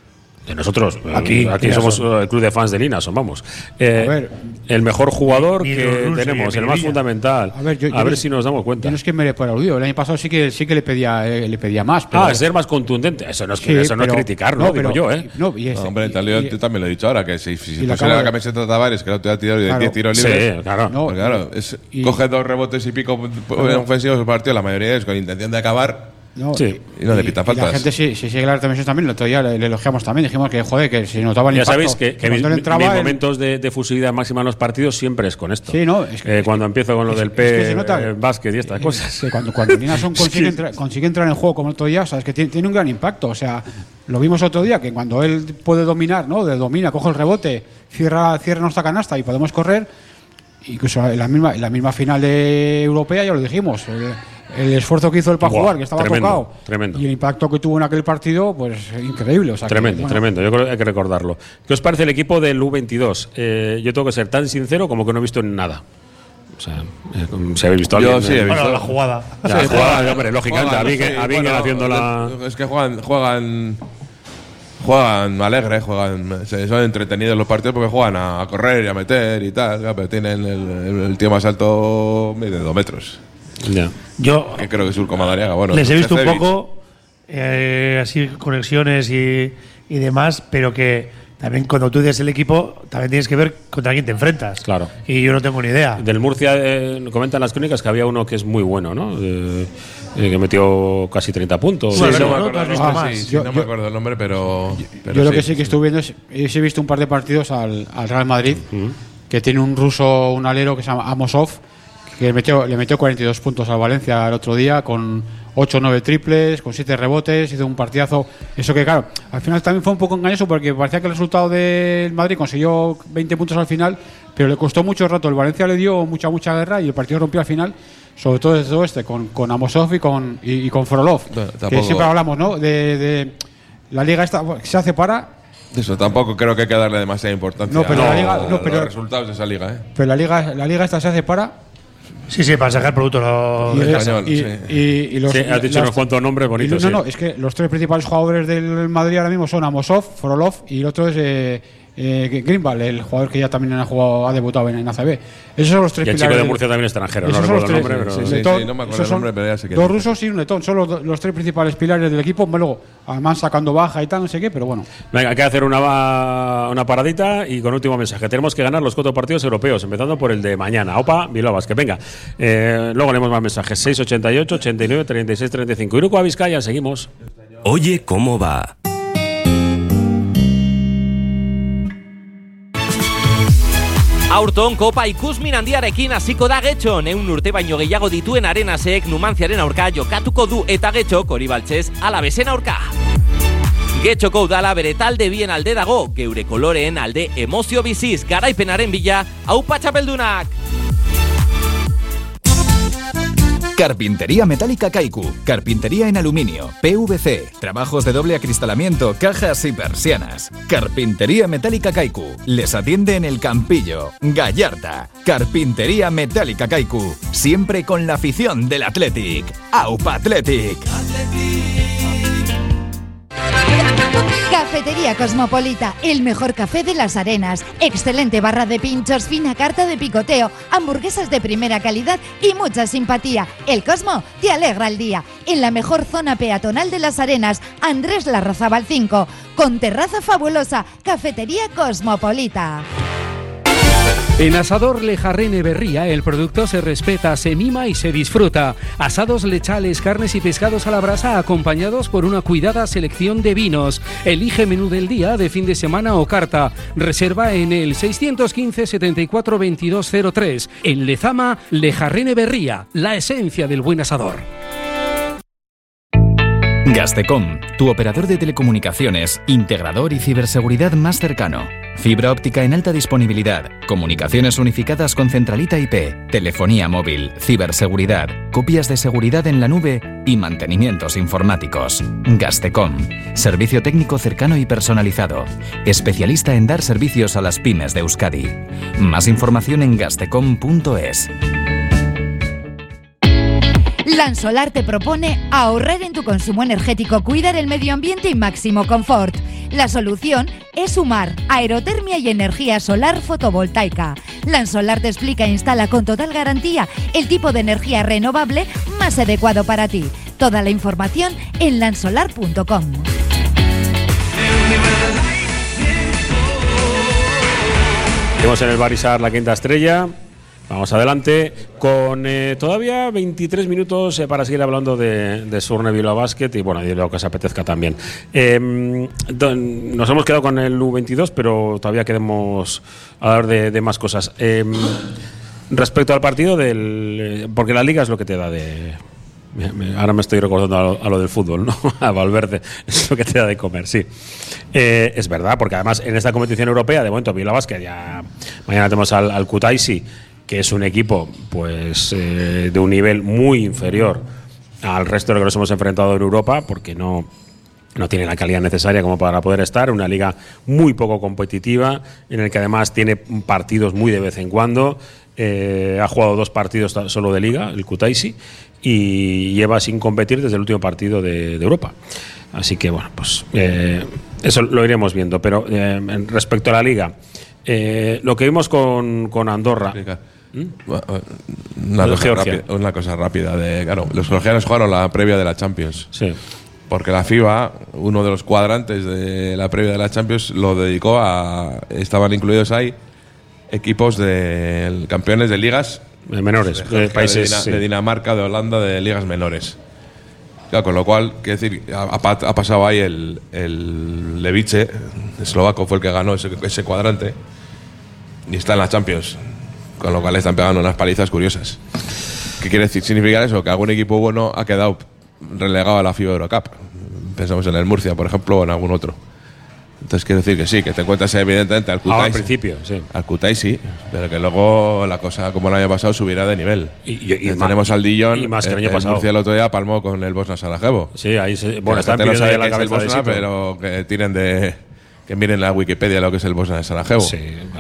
S1: Nosotros,
S4: Aquí
S1: somos el club de fans de Linason, vamos. El mejor jugador que tenemos, el más fundamental. A ver si nos damos cuenta.
S3: Yo no es que me le por aludido. El año pasado sí que le pedía más. Pero
S1: ser más contundente. Eso no es criticar, ¿no? Digo yo,
S2: hombre, yo también lo he dicho ahora, que si pusiera la camiseta de Tavares, que no te ha tirado de 10 tiros libres.
S1: Sí, claro.
S2: Coge 2 rebotes y pico ofensivos del partido, la mayoría es con intención de acabar. Y no le pita faltas.
S3: La gente sí sigue la retransmisión también. El otro día le elogiamos también. Dijimos que, joder, que se notaba el impacto.
S1: Ya sabéis que mis momentos de fusividad máxima en los partidos siempre es con esto.
S3: Sí, ¿no?
S1: Cuando empiezo con lo del básquet y estas cosas.
S3: Que cuando Linason consigue entrar en el juego como el otro día, sabes que tiene un gran impacto. O sea, lo vimos otro día, que cuando él puede dominar, ¿no? Domina, coge el rebote, cierra nuestra canasta y podemos correr. Incluso en la misma final europea, ya lo dijimos. El esfuerzo que hizo él para jugar, que estaba tocado.
S1: Tremendo.
S3: Y el impacto que tuvo en aquel partido, pues increíble. O sea,
S1: tremendo. Yo creo que hay que recordarlo. ¿Qué os parece el equipo del U22? Yo tengo que ser tan sincero como que no he visto nada. O sea, si habéis visto
S2: Yo sí he visto.
S4: La jugada.
S1: La jugada, hombre, lógicamente. A mí haciendo la.
S2: Es que juegan alegre, son entretenidos los partidos porque juegan a correr y a meter y tal, pero tienen el tío más alto mide 2 metros.
S1: Ya.
S2: Yo que creo que es Urco Madariaga. Bueno,
S4: les he visto un poco así conexiones y demás, pero que también cuando tú dices el equipo también tienes que ver contra quién te enfrentas.
S1: Claro.
S4: Y yo no tengo ni idea.
S1: Del Murcia comentan las crónicas que había uno que es muy bueno, ¿no? Que metió casi 30 puntos.
S2: No me acuerdo el nombre, pero
S3: yo lo que sí que estuve viendo he visto un par de partidos al Real Madrid, que tiene un ruso, un alero que se llama Amosov, que le metió 42 puntos al Valencia el otro día con 8 o 9 triples, con 7 rebotes, hizo un partidazo. Eso que claro, al final también fue un poco engañoso porque parecía que el resultado del Madrid consiguió 20 puntos al final, pero le costó mucho rato. El Valencia le dio mucha guerra y el partido rompió al final, sobre todo desde con Amosov y con Frolov, que siempre hablamos, ¿no? De la liga esta se hace para.
S2: Eso tampoco creo que hay que darle demasiada importancia los resultados de esa liga,
S3: Pero la liga esta se hace para.
S4: Sí, para sacar productos
S2: español.
S1: Has dicho unos cuantos nombres bonitos.
S3: No, es que los 3 principales jugadores del Madrid ahora mismo son Amosov, Frolov y el otro es Greenwald, el jugador que ya también ha debutado en ACB. Esos son los 3 pilares.
S1: Y el chico de Murcia también extranjero, no recuerdo el nombre, pero
S2: no me acuerdo el nombre, pero ya sé que
S3: 2 rusos y un letón, son los 3 principales pilares del equipo. Luego, además sacando baja y tal, no sé qué, pero bueno.
S1: Venga, hay que hacer una paradita y con último mensaje. Tenemos que ganar los 4 partidos europeos, empezando por el de mañana. Opa, Bilbao Basket. Venga, luego leemos más mensajes. 688 89 36 35. Iruko a Vizcaya, seguimos.
S11: Oye, ¿cómo va?
S10: Aurton kopa ikusmin handiarekin hasiko da Getxon, 100 urte baino gehiago dituen Arenasek Numantziaren aurka jokatuko du eta Getxok hori baltzez Alavesen aurka. Getxoko udala bere talde bien alde dago, geure koloreen alde emozio biziz garaipenaren bila, aupa txapeldunak!
S7: Carpintería Metálica Kaiku. Carpintería en aluminio, PVC, trabajos de doble acristalamiento, cajas y persianas. Carpintería Metálica Kaiku. Les atiende en el Campillo, Gallarta. Carpintería Metálica Kaiku. Siempre con la afición del Athletic. ¡Aupa Athletic!
S5: Cafetería Cosmopolita, el mejor café de las Arenas. Excelente barra de pinchos, fina carta de picoteo, hamburguesas de primera calidad y mucha simpatía. El Cosmo te alegra el día. En la mejor zona peatonal de las Arenas, Andrés Larrazábal 5, con terraza fabulosa. Cafetería Cosmopolita.
S12: En Asador Lejarrene Berría el producto se respeta, se mima y se disfruta. Asados lechales, carnes y pescados a la brasa acompañados por una cuidada selección de vinos. Elige menú del día, de fin de semana o carta. Reserva en el 615 74 2203. En Lezama, Lejarrene Berría, la esencia del buen asador.
S7: Gastecom, tu operador de telecomunicaciones, integrador y ciberseguridad más cercano. Fibra óptica en alta disponibilidad, comunicaciones unificadas con centralita IP, telefonía móvil, ciberseguridad, copias de seguridad en la nube y mantenimientos informáticos. Gastecom, servicio técnico cercano y personalizado, especialista en dar servicios a las pymes de Euskadi. Más información en gastecom.es.
S5: Lansolar te propone ahorrar en tu consumo energético, cuidar el medio ambiente y máximo confort. La solución es Sumar, aerotermia y energía solar fotovoltaica. Lansolar te explica e instala con total garantía el tipo de energía renovable más adecuado para ti. Toda la información en lansolar.com.
S1: Estamos en el Barisar, la quinta estrella. Vamos adelante con todavía 23 minutos para seguir hablando de Surne Bilbao Basket y bueno, de lo que os apetezca también. Nos hemos quedado con el U22, pero todavía queremos hablar de más cosas. Respecto al partido porque la liga es lo que te da ahora me estoy recordando a lo del fútbol, ¿no? A Valverde, es lo que te da de comer, sí. Es verdad, porque además en esta competición europea, de momento, Bilbao Basket, ya mañana tenemos al Kutaisi, que es un equipo pues de un nivel muy inferior al resto de lo que nos hemos enfrentado en Europa, porque no tiene la calidad necesaria como para poder estar en una liga muy poco competitiva, en el que además tiene partidos muy de vez en cuando. Ha jugado 2 partidos solo de liga, el Kutaisi, y lleva sin competir desde el último partido de Europa. Así que bueno, pues eso lo iremos viendo. Pero respecto a la liga, lo que vimos con Andorra.
S2: Una cosa rápida claro, los georgianos jugaron la previa de la Champions.
S1: Sí.
S2: Porque la FIBA, uno de los cuadrantes de la previa de la Champions, lo dedicó estaban incluidos ahí equipos de campeones de ligas
S1: menores, de países
S2: de Dinamarca, de Holanda, de ligas menores. Claro, con lo cual, quiero decir, ha pasado ahí el Levice, eslovaco, fue el que ganó ese cuadrante y está en la Champions. Con lo cual están pegando unas palizas curiosas. ¿Qué quiere decir? Significa eso, que algún equipo bueno ha quedado relegado a la FIBA Eurocup. Pensamos en el Murcia, por ejemplo, o en algún otro. Entonces quiero decir que sí, que te encuentras evidentemente al Kutaisi.
S1: Al principio, sí.
S2: Al Kutaisi, pero que luego la cosa, como el año pasado, subirá de nivel.
S1: Y
S2: tenemos al Dijon,
S1: y más que el año pasado.
S2: Murcia el otro día palmó con el Bosna Sarajevo.
S1: Sí, ahí
S2: bueno, está en la cabeza Bosna, pero que tienen que miren la Wikipedia lo que es el Bosna de Sarajevo.
S1: Sí,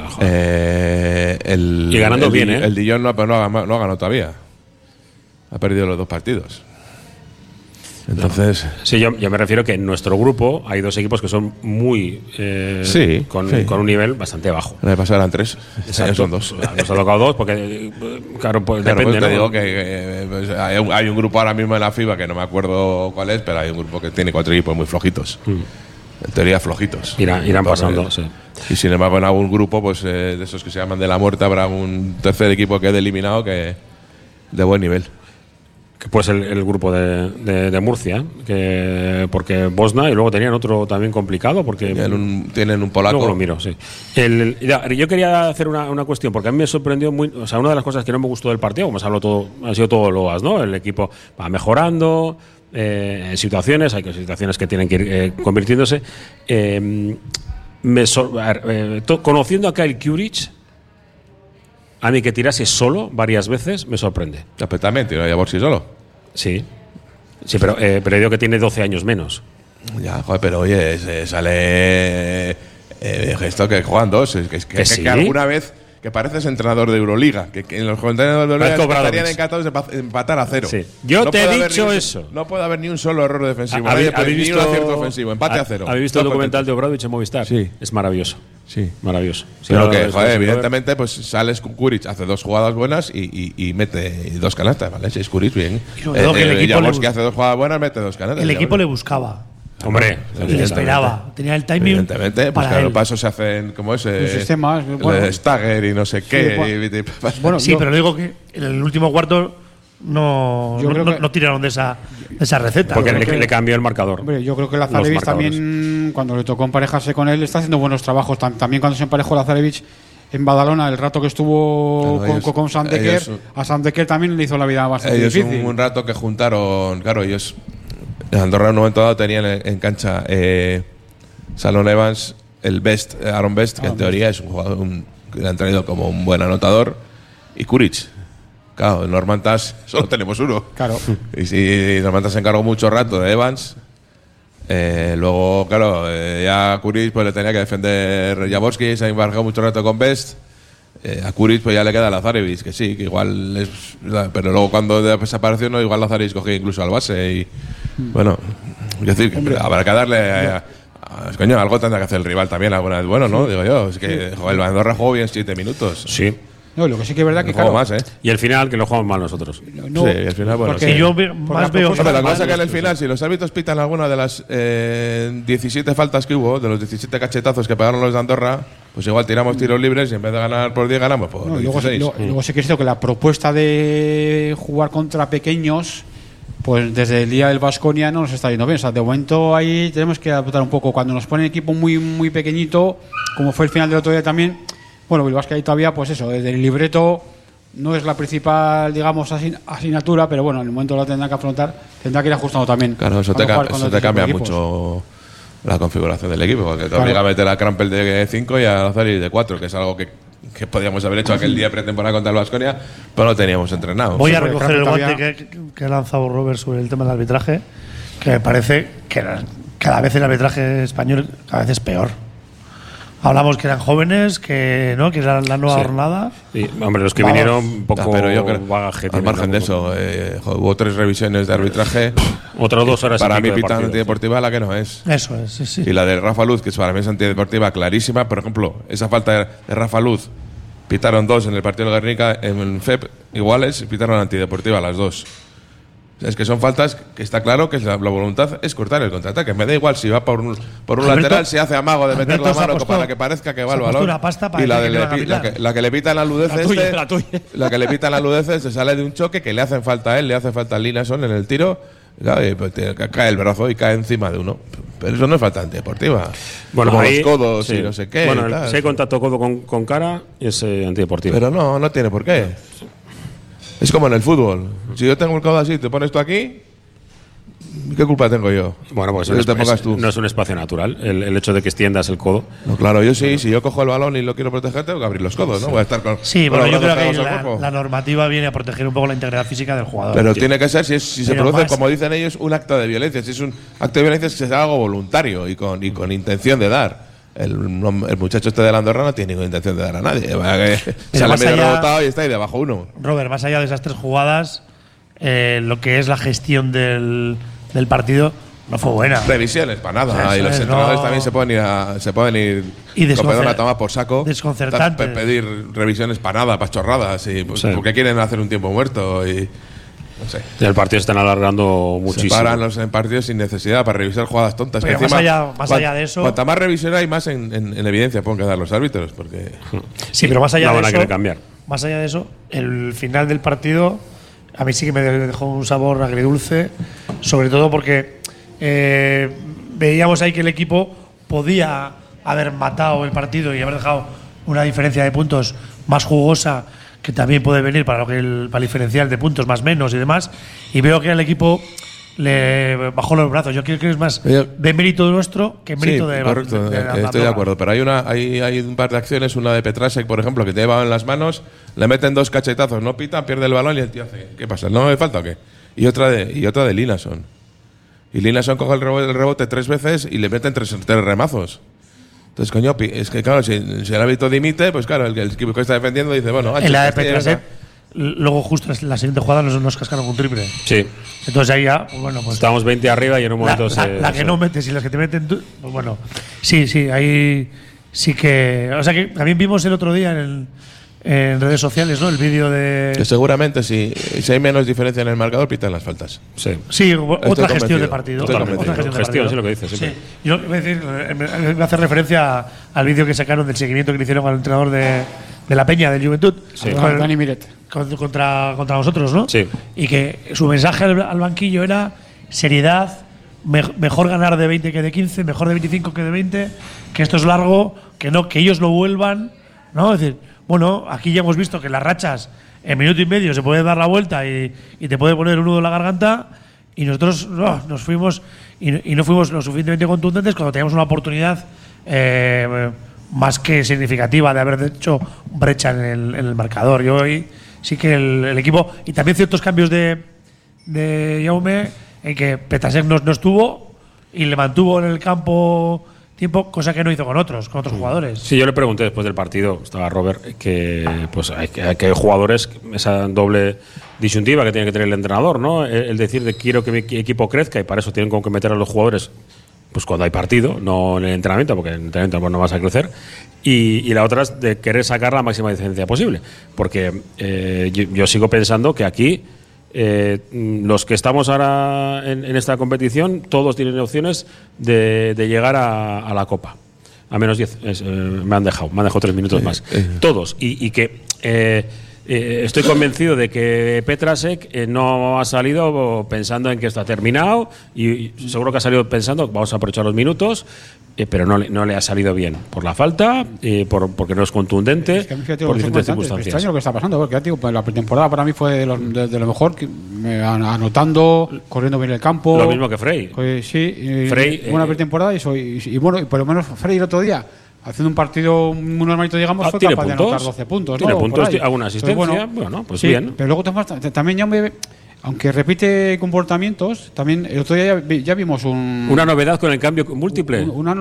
S2: y
S1: ganando bien, ¿eh?
S2: El Dijon no ha ganado todavía. Ha perdido los 2 partidos. Entonces,
S1: sí, yo me refiero que en nuestro grupo hay 2 equipos que son muy con un nivel bastante bajo.
S2: El año pasado eran 3, son 2.
S1: Nos ha tocado 2 porque pues depende.
S2: Pues te digo que pues hay un grupo ahora mismo en la FIBA que no me acuerdo cuál es, pero hay un grupo que tiene 4 equipos muy flojitos. En teoría flojitos.
S1: Irán pasando, sí.
S2: Y sin embargo en algún grupo pues de esos que se llaman de la muerte habrá un tercer equipo que quede eliminado que de buen nivel.
S1: Que puede ser el grupo de Murcia, porque Bosna y luego tenían otro también complicado porque
S2: tienen un polaco.
S1: Luego lo miro, sí. Yo quería hacer una cuestión porque a mí me sorprendió o sea, una de las cosas que no me gustó del partido, como se habló todo, ha sido todo loas, ¿no? El equipo va mejorando, hay situaciones que tienen que ir convirtiéndose. Conociendo a Kyle Kuric, a mí que tirase solo varias veces me sorprende.
S2: Completamente, ¿no? ¿Jaworski solo?
S1: Sí, pero digo que tiene 12 años menos.
S2: Ya, joder, pero oye, sale esto que juegan 2, que alguna vez que pareces entrenador de Euroliga, que en los comentarios de Euroliga estarían encantados de empatar a 0.
S1: Sí. Yo te he dicho eso.
S2: No puede haber ni un solo error defensivo, ni un acierto ofensivo, empate a 0.
S1: ¿Habéis visto el documental de Obradovic en Movistar?
S2: Sí.
S1: Es maravilloso.
S2: Sí.
S1: Maravilloso.
S2: Pero que, joder, evidentemente, pues sales con Kuric, hace 2 jugadas buenas y mete 2 canastas, ¿vale? Si es Kuric, bien. Jaworski hace 2 jugadas buenas, mete 2 canastas.
S4: El equipo le buscaba.
S1: Hombre,
S4: y le esperaba. Tenía el timing.
S2: Evidentemente, pues claro, para eso se hacen como ese
S3: sistemas,
S2: stagger y no sé qué.
S4: Sí, pero digo que en el último cuarto no tiraron de esa receta.
S1: Porque le cambió el marcador.
S3: Hombre, yo creo que Lazarevic también, cuando le tocó emparejarse con él, está haciendo buenos trabajos. También cuando se emparejó Lazarevic en Badalona, el rato que estuvo con Sam Dekker, a Sam Dekker también le hizo la vida bastante difícil.
S2: Un rato que juntaron, claro, ellos en Andorra en un momento dado tenían en cancha Salon Evans, Aaron Best, que en teoría es un jugador que le han traído como un buen anotador, y Kuric. Claro, en Normantas solo tenemos uno.
S3: Claro.
S2: Y si Normantas se encargó mucho rato de Evans, luego, claro, ya Kuric pues le tenía que defender Jaworski, se ha embarcado mucho rato con Best. A Kuric pues ya le queda Lazarevic, que sí, que igual es, pero luego cuando desapareció igual Lazarevic cogía incluso al base y bueno, es decir, que habrá que darle Coño, algo tendrá que hacer el rival también alguna vez. Bueno, ¿no? Digo yo. Es que el Andorra jugó bien 7 minutos.
S1: Sí.
S3: No, lo que sí que es verdad que
S2: Juego
S3: claro,
S2: más,
S1: Y el final, que lo jugamos mal nosotros.
S3: no,
S2: sí, al final, bueno.
S3: porque
S2: Sí.
S4: yo más veo.
S2: Hombre, la cosa es que en el final, si los árbitros pitan alguna de las 17 faltas que hubo, de los 17 cachetazos que pegaron los de Andorra, pues igual tiramos tiros libres y en vez de ganar por 10 ganamos por
S3: no, luego,
S2: 16.
S3: luego sí que es cierto que la propuesta de jugar contra pequeños, pues desde el día del Baskonia no nos está yendo bien. O sea, de momento ahí tenemos que adaptar un poco. Cuando nos ponen equipo muy, muy pequeñito, como fue el final del otro día también, bueno, Bilbao Basket ahí todavía, pues eso, desde el libreto no es la principal, digamos, asignatura, pero bueno, en el momento lo tendrá que afrontar, tendrá que ir ajustando también.
S2: Claro, eso te cambia mucho la configuración del equipo, porque te obliga a meter a Crampel de 5 y a Zari de 4, que es algo que podíamos haber hecho aquel día pretemporada contra el Baskonia, pero no teníamos entrenado.
S4: Voy a recoger el guante que ha lanzado Robert sobre el tema del arbitraje, que me parece que cada vez el arbitraje español cada vez es peor. Hablamos que eran jóvenes, que no, que era la nueva jornada.
S1: Sí, hombre, los que vinieron un poco
S2: pero yo creo,
S1: bagaje.
S2: al margen de eso, hubo 3 revisiones de arbitraje.
S1: Otras 2 horas.
S2: Para mí pitan antideportiva la que no es.
S4: Eso es, sí, sí.
S2: Y la de Rafa Luz, que para mí es antideportiva clarísima. Por ejemplo, esa falta de Rafa Luz, pitaron 2 en el partido de Guernica, en FEP iguales, y pitaron antideportiva las 2. O sea, es que son faltas que está claro que la voluntad es cortar el contraataque. Me da igual si va por un lateral, se hace amago de meter la mano para que parezca que va el balón. Y la que le pitan a Ludeces, la que le pitan a Ludeces se sale de un choque que le hacen falta a él, le hace falta a Linason en el tiro. Y pues, cae el brazo y cae encima de uno. Pero eso no es falta antideportiva.
S1: Bueno,
S2: como
S1: ahí,
S2: los codos y no sé qué.
S1: Bueno, si hay contacto codo con cara, es antideportivo.
S2: Pero no tiene por qué. Es como en el fútbol. Si yo tengo el codo así, te pones tú aquí, ¿qué culpa tengo yo?
S1: Bueno, pues
S2: no
S1: es un espacio natural el hecho de que extiendas el codo.
S2: No, claro, yo sí, si yo cojo el balón y lo quiero proteger, tengo que abrir los codos, ¿no? Voy a estar con.
S4: Sí, bueno, yo creo que la normativa viene a proteger un poco la integridad física del jugador.
S2: Pero tiene que ser, si se produce, como dicen ellos, un acto de violencia. Si es un acto de violencia, es que sea algo voluntario y con intención de dar. El muchacho este de la Andorra no tiene ninguna intención de dar a nadie. Sale medio rebotado y está ahí debajo uno.
S4: Robert, más allá de esas 3 jugadas, lo que es la gestión del partido no fue buena.
S2: Revisiones, para nada. Y los entrenadores también se pueden ir a tomar por saco.
S4: Desconcertante.
S2: Pedir revisiones para nada, para chorradas. Y, pues, porque quieren hacer un tiempo muerto. Y no sé.
S1: El partido están alargando muchísimo.
S2: Se paran los partidos sin necesidad para revisar jugadas tontas.
S4: Pero
S2: que
S4: más allá de eso.
S2: Cuanta más revisión hay, más en evidencia pueden quedar los árbitros. Porque
S4: sí, pero más allá de eso.
S1: Cambiar.
S4: Más allá de eso, el final del partido a mí sí que me dejó un sabor agridulce. Sobre todo porque veíamos ahí que el equipo podía haber matado el partido y haber dejado una diferencia de puntos más jugosa, que también puede venir para el diferencial de puntos más menos y demás, y veo que al equipo le bajó los brazos. Yo creo que es más de mérito nuestro que mérito de
S2: correcto, estoy de acuerdo, pero hay un par de acciones, una de Petrasek, por ejemplo, que te lleva en las manos, le meten 2 cachetazos, no pitan, pierde el balón y el tío hace, ¿qué pasa? ¿No me falta o qué? Y otra de Linason. Y Linason coge el rebote 3 veces y le meten 3 remazos. Entonces, coño, es que claro, si el árbitro dimite, pues claro, el equipo que está defendiendo dice, bueno,
S4: en la de Petrasek, luego justo la siguiente jugada nos cascaron un triple.
S1: Sí.
S4: Entonces ahí ya, pues bueno, pues
S1: estábamos 20 arriba y en un momento
S4: la que no metes y las que te meten, pues bueno, sí, ahí sí que, o sea que también vimos el otro día en redes sociales, ¿no? El vídeo de.
S2: Que seguramente si hay menos diferencia en el marcador, pitan las faltas.
S4: Sí, otra gestión de partido.
S1: Otra gestión, sí, lo que dices.
S4: Sí. Yo voy a decir, me hace referencia al vídeo que sacaron del seguimiento que le hicieron al entrenador de la Peña, del Juventud.
S3: Sí. Dani Miret.
S4: Contra nosotros, ¿no?
S1: Sí.
S4: Y que su mensaje al banquillo era seriedad, mejor ganar de 20 que de 15, mejor de 25 que de 20, que esto es largo, que ellos lo vuelvan, ¿no? Es decir, bueno, aquí ya hemos visto que las rachas en minuto y medio se puede dar la vuelta y te puede poner un nudo en la garganta, y nosotros nos fuimos y no fuimos lo suficientemente contundentes cuando teníamos una oportunidad más que significativa de haber hecho brecha en el marcador. Yo hoy sí que el equipo, y también ciertos cambios de Jaume, en que Petrasek no estuvo y le mantuvo en el campo tiempo, cosa que no hizo con otros jugadores.
S1: Sí, yo le pregunté después del partido, estaba Robert, que pues hay jugadores, esa doble disyuntiva que tiene que tener el entrenador, ¿no? El decir de quiero que mi equipo crezca y para eso tienen como que meter a los jugadores pues cuando hay partido, no en el entrenamiento, porque en el entrenamiento pues no vas a crecer. Y la otra es de querer sacar la máxima diferencia posible. Porque yo sigo pensando que aquí los que estamos ahora en esta competición, todos tienen opciones de llegar a la Copa. A menos 10. Me han dejado 3 minutos más. Todos. Y que estoy convencido de que Petrasek no ha salido pensando en que esto ha terminado y seguro que ha salido pensando vamos a aprovechar los minutos, pero no le ha salido bien por la falta, porque no es contundente, por diferentes circunstancias.
S3: Extraño lo que está pasando, porque la pretemporada para mí fue de lo mejor, anotando, corriendo bien el campo.
S1: Lo mismo que Frey.
S3: Sí,
S1: Frey,
S3: buena pretemporada y bueno, y por lo menos Frey el otro día, haciendo un partido muy normalito, digamos, fue capaz de anotar 12 puntos.
S1: Tiene
S3: ¿no?
S1: puntos, alguna asistencia, bueno, pues
S3: sí,
S1: bien.
S3: Pero luego también aunque repite comportamientos, también el otro día ya vimos
S1: una novedad con el cambio múltiple.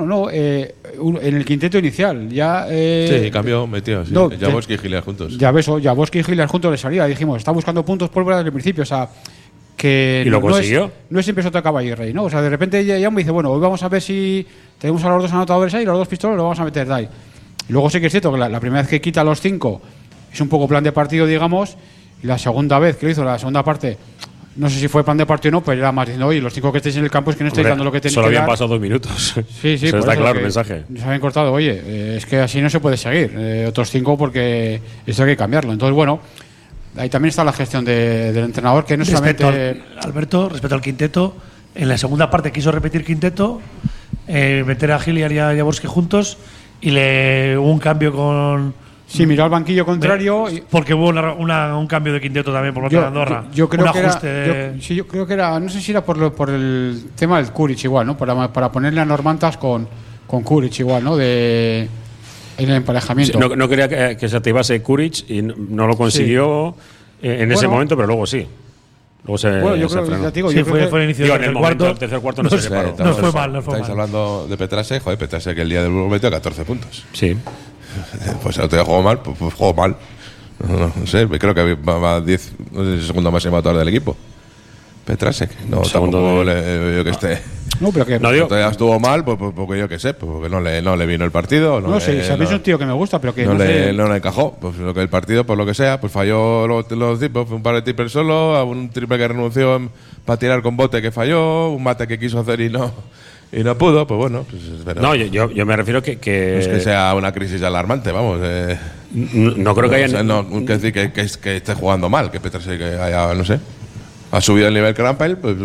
S3: En el quinteto inicial.
S2: Sí, cambio metido, sí. Jaworski y Hilliard juntos.
S3: Jaworski y Hilliard juntos de salida. Dijimos, está buscando puntos por fuera desde el principio, o sea, que
S1: ¿Y lo consiguió?
S3: No es siempre sota caballo y rey, ¿no? O sea, de repente ya me dice, bueno, hoy vamos a ver si tenemos a los dos anotadores ahí, los dos pistolos los vamos a meter de ahí. Y luego sí que es cierto que la primera vez que quita a los 5 es un poco plan de partido, digamos, y la segunda vez que lo hizo, la segunda parte, no sé si fue plan de partido o no, pero era más diciendo, oye, los 5 que estéis en el campo es que no estáis dando lo que tenéis que dar.
S1: Solo habían pasado 2 minutos.
S3: Sí,
S1: se está claro el mensaje.
S3: Se habían cortado, oye, es que así no se puede seguir. Otros 5 porque esto hay que cambiarlo. Entonces, bueno, ahí también está la gestión del entrenador, que no solamente…
S4: Alberto, respecto al quinteto, en la segunda parte quiso repetir quinteto, meter a Hilliard y a Jaworski juntos, y hubo un cambio con…
S3: Sí, miró al banquillo contrario.
S4: Porque hubo un cambio de quinteto también por parte de Andorra.
S3: Yo creo que yo creo que era, no sé si era por el tema del Kuric igual, ¿no? Para ponerle a Normantas con Kuric igual, ¿no? En el emparejamiento.
S1: Sí, no quería que se activase Kuric y no lo consiguió en ese momento, pero luego sí. Luego se
S3: yo creo que
S4: digo, sí, fue el inicio
S1: del tercer cuarto no se separó.
S4: No fue mal.
S2: Estáis hablando de Petrasek, Petrasek el día del Burgos metió 14 puntos.
S1: Sí.
S2: Pues el otro día jugó mal, pues jugó mal. No sé, creo que va 10, no sé si segundo máximo anotador del equipo. Petrasek, tampoco yo que esté.
S3: No, pero que
S2: todavía estuvo mal, porque yo que sé, porque no le vino el partido.
S3: No sé, sabéis un tío que me gusta, pero que
S2: no le encajó. Pues lo que el partido, por lo que sea, pues falló los tipos, fue un par de triples solo, un triple que renunció para tirar con bote que falló, un mate que quiso hacer y no pudo, pues bueno. Pues,
S1: no, yo me refiero que…
S2: No es que sea una crisis alarmante, vamos.
S1: No creo que haya…
S2: Quiero decir que esté jugando mal, que Petrasek haya, no sé, ha subido el nivel Krampel, pues…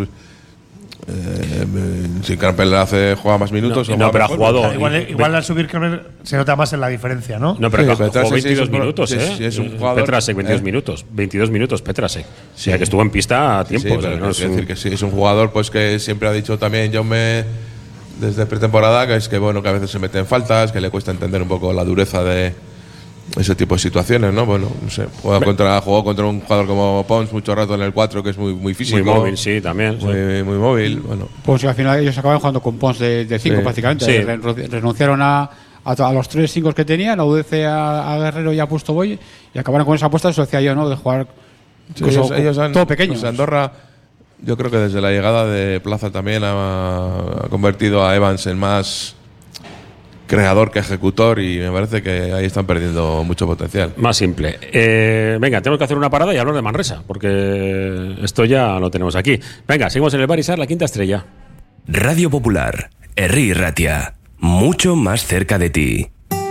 S2: si Krampel juega más minutos…
S1: No, pero ha jugado…
S4: Igual al subir Krampel se nota más en la diferencia, ¿no?
S1: No, pero jugó 22
S2: minutos,
S1: ¿eh?
S2: Es un jugador…
S1: Petrasek, 22 minutos. 22 minutos, Petrasek. O sea, que estuvo en pista a tiempo.
S2: Sí, pero no es decir que sí, es un jugador pues que siempre ha dicho también desde pretemporada, que es que bueno, que a veces se mete en faltas, que le cuesta entender un poco la dureza de ese tipo de situaciones, ¿no? Bueno, no sé, jugó contra un jugador como Pons mucho rato en el 4, que es muy físico.
S1: Muy móvil, sí, también.
S2: Muy móvil, bueno.
S3: Pues al final ellos acaban jugando con Pons de 5 prácticamente.
S1: Sí.
S3: Renunciaron a los 3 5 que tenían, a UDC, a Guerrero y a Pustoboy, y acabaron con esa apuesta, eso decía yo, ¿no? De jugar
S2: ellos han,
S3: todo pequeño.
S2: Pues Andorra, yo creo que desde la llegada de Plaza también ha convertido a Evans en más creador que ejecutor, y me parece que ahí están perdiendo mucho potencial.
S1: Más simple. Venga, tenemos que hacer una parada y hablar de Manresa, porque esto ya lo tenemos aquí. Venga, seguimos en el Barisar, la quinta estrella.
S11: Radio Popular, Herri Ratia, mucho más cerca de ti.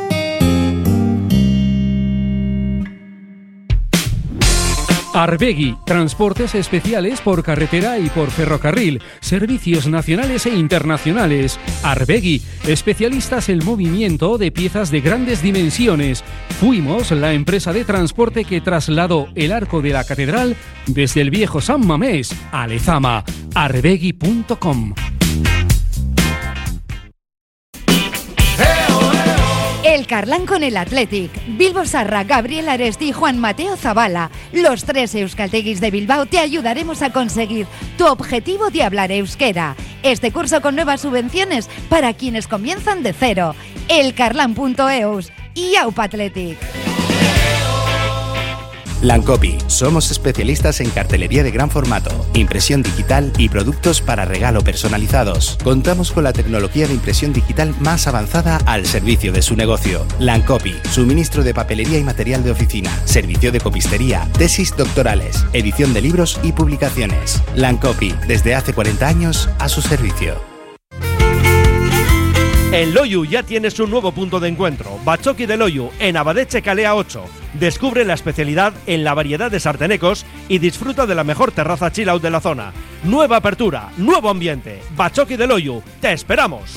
S12: Arbegui, transportes especiales por carretera y por ferrocarril, servicios nacionales e internacionales. Arbegui, especialistas en movimiento de piezas de grandes dimensiones. Fuimos la empresa de transporte que trasladó el arco de la catedral desde el viejo San Mamés a Lezama. Arbegui.com.
S5: El Carlán con el Athletic, Bilbo Sarra, Gabriel Aresti y Juan Mateo Zabala, los 3 euskalteguis de Bilbao, te ayudaremos a conseguir tu objetivo de hablar euskera. Este curso con nuevas subvenciones para quienes comienzan de cero. Elcarlan.eus y Aupa Athletic.
S13: Lancopy. Somos especialistas en cartelería de gran formato, impresión digital y productos para regalo personalizados. Contamos con la tecnología de impresión digital más avanzada al servicio de su negocio. Lancopy. Suministro de papelería y material de oficina. Servicio de copistería. Tesis doctorales. Edición de libros y publicaciones. Lancopy. Desde hace 40 años a su servicio.
S14: En Loiu ya tienes un nuevo punto de encuentro. Batzoki de Loiu, en Abadeche Calea 8. Descubre la especialidad en la variedad de sartenecos y disfruta de la mejor terraza chill out de la zona. Nueva apertura, nuevo ambiente. Batzoki de Loiu, te esperamos.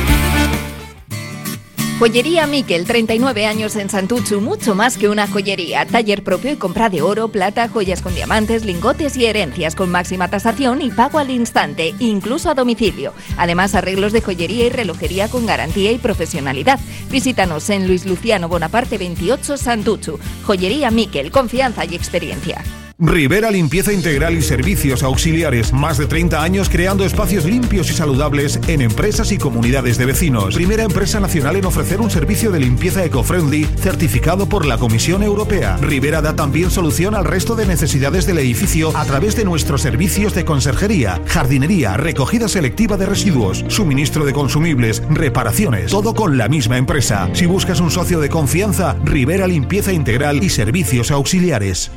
S15: Joyería Miquel, 39 años en Santuchu, mucho más que una joyería. Taller propio y compra de oro, plata, joyas con diamantes, lingotes y herencias con máxima tasación y pago al instante, incluso a domicilio. Además, arreglos de joyería y relojería con garantía y profesionalidad. Visítanos en Luis Luciano Bonaparte 28, Santuchu. Joyería Miquel, confianza y experiencia.
S16: Rivera Limpieza Integral y Servicios Auxiliares. Más de 30 años creando espacios limpios y saludables en empresas y comunidades de vecinos. Primera empresa nacional en ofrecer un servicio de limpieza eco-friendly certificado por la Comisión Europea. Rivera da también solución al resto de necesidades del edificio a través de nuestros servicios de conserjería, jardinería, recogida selectiva de residuos, suministro de consumibles, reparaciones. Todo con la misma empresa. Si buscas un socio de confianza, Rivera Limpieza Integral y Servicios Auxiliares.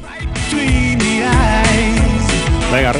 S1: Venga,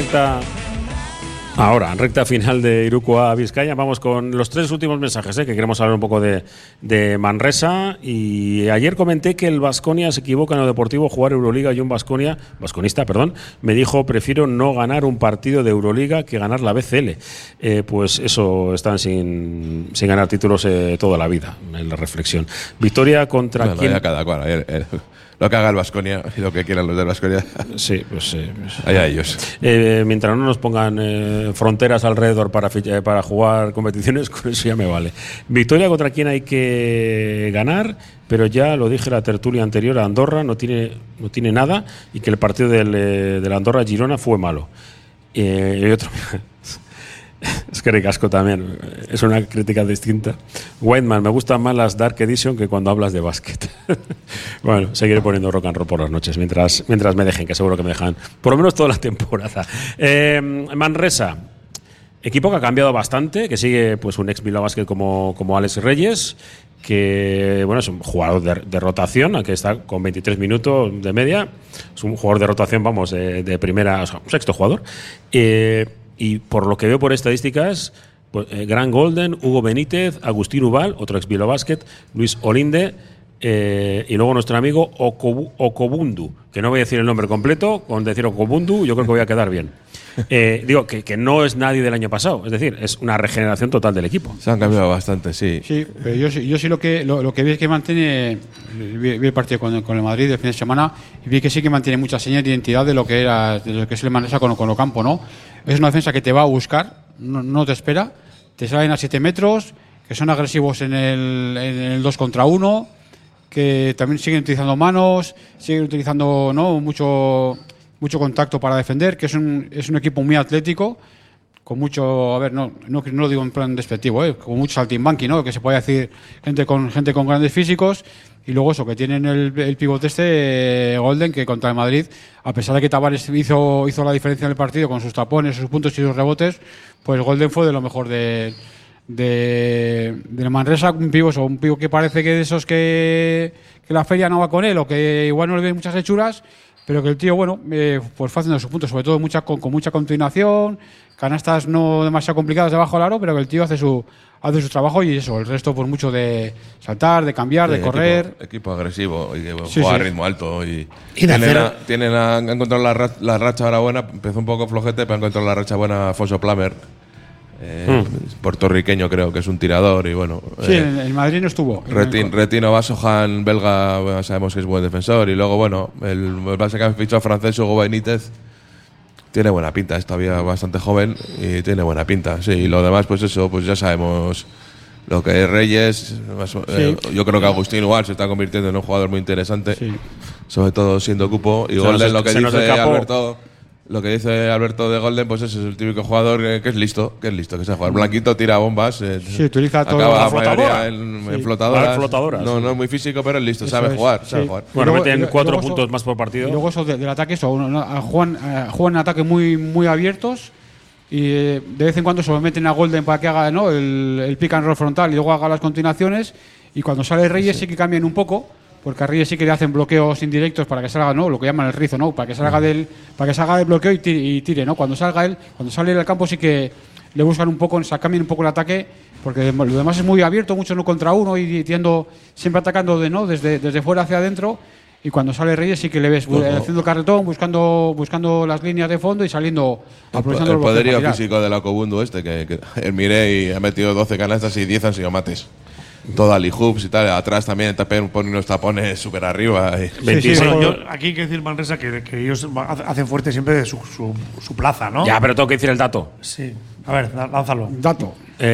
S1: recta final de Irukoa Vizcaya. Vamos con los 3 últimos mensajes, que queremos hablar un poco de Manresa. Y ayer comenté que el Baskonia se equivoca en lo deportivo jugar Euroliga y un basconista, me dijo: prefiero no ganar un partido de Euroliga que ganar la BCL. Pues eso, están sin ganar títulos toda la vida, en la reflexión. Victoria contra quién.
S2: Ya cada cual. Lo que haga el Baskonia y lo que quieran los del Baskonia.
S1: Sí, pues
S2: allá ellos.
S1: Mientras no nos pongan fronteras alrededor para jugar competiciones, con eso ya me vale. Victoria contra quien hay que ganar, pero ya lo dije en la tertulia anterior, Andorra no tiene nada, y que el partido del Andorra-Girona fue malo. Y otro... Es que ricasco también, es una crítica distinta. Whiteman, me gustan más las Dark Edition que cuando hablas de básquet. Bueno, seguiré poniendo rock and roll por las noches mientras me dejen, que seguro que me dejan por lo menos toda la temporada. Manresa, equipo que ha cambiado bastante, que sigue pues un ex Bilbao Basket como Alex Reyes, que bueno, es un jugador de rotación, que está con 23 minutos de media. Es un jugador de rotación, vamos, de primera, o sea, un sexto jugador. Y por lo que veo por estadísticas, pues, Grant Golden, Hugo Benítez, Agustín Ubal, otro ex Bilbao Basket, Luis Olinde, y luego nuestro amigo Okobundu, que no voy a decir el nombre completo, con decir Okobundu yo creo que voy a quedar bien. Digo que no es nadie del año pasado, es decir, es una regeneración total del equipo.
S2: Se han cambiado bastante, sí.
S3: Sí, pero yo sí lo que vi es que mantiene, vi el partido con el Madrid el fin de semana, y vi que sí que mantiene mucha señal de identidad de lo que es el Manresa con Ocampo, ¿no? Es una defensa que te va a buscar, no te espera, te salen a 7 metros, que son agresivos en el 2 contra 1, que también siguen utilizando manos, siguen utilizando, ¿no?, mucho contacto para defender, que es un equipo muy atlético, con mucho, a ver, no lo digo en plan despectivo, con mucho saltimbanqui, ¿no?, que se puede decir gente con grandes físicos. Y luego eso, que tienen el pivote Golden, que contra el Madrid, a pesar de que Tavares hizo la diferencia en el partido con sus tapones, sus puntos y sus rebotes, pues Golden fue de lo mejor de Manresa, un pivo que parece que de esos que la feria no va con él, o que igual no le ven muchas hechuras, pero que el tío, bueno, pues fue haciendo sus puntos, sobre todo con mucha continuación, canastas no demasiado complicadas debajo del aro, pero que el tío hace su trabajo, y eso, el resto por mucho de saltar, de cambiar, de correr.
S2: Equipo agresivo y que juega a ritmo alto. Y han encontrado la racha ahora buena, empezó un poco flojete, pero han encontrado la racha buena Foso Plamer. Puertorriqueño, creo que es un tirador, y bueno.
S3: Sí, el Madrid no estuvo.
S2: Retino Basojan, belga, bueno, sabemos que es buen defensor, y luego, bueno, el base que han fichado francés, Hugo Benítez, tiene buena pinta, es todavía bastante joven y tiene buena pinta, sí. Y lo demás, pues eso, pues ya sabemos lo que es Reyes. Yo creo que Agustín igual se está convirtiendo en un jugador muy interesante, sobre todo siendo cupo. Y Golden, lo que dice Alberto, Lo que dice Alberto de Golden, pues ese es el típico jugador que es listo, que sabe jugar. Blanquito tira bombas.
S3: Sí, utiliza todo.
S2: Acaba la mayoría en flotadoras. No es muy físico, pero es listo, sabe jugar.
S1: Bueno, meten 4 puntos más por partido.
S3: Y luego eso del ataque, juegan ataques muy abiertos. Y de vez en cuando se lo meten a Golden para que haga, ¿no?, el pick and roll frontal y luego haga las continuaciones. Y cuando sale Reyes sí que cambian un poco, porque a Reyes sí que le hacen bloqueos indirectos para que salga, ¿no?, lo que llaman el rizo, ¿no?, para que salga del bloqueo y tire, ¿no? Cuando sale él al campo sí que le buscan un poco, cambian un poco el ataque, porque lo demás es muy abierto, mucho 1 contra 1 y siempre atacando desde fuera hacia adentro. Y cuando sale Reyes sí que le ves haciendo carretón, buscando las líneas de fondo y saliendo, aprovechando
S2: el poderío físico del Acobundu que el Mirey ha metido 12 canastas y 10 han sido mates. Todo ali hoops y tal, atrás también ponen unos tapones súper arriba.
S4: Aquí hay que decir, Manresa, que ellos hacen fuerte siempre de su plaza, ¿no?
S1: Ya, pero tengo que decir el dato.
S4: Sí. A ver, lánzalo.
S3: Dato.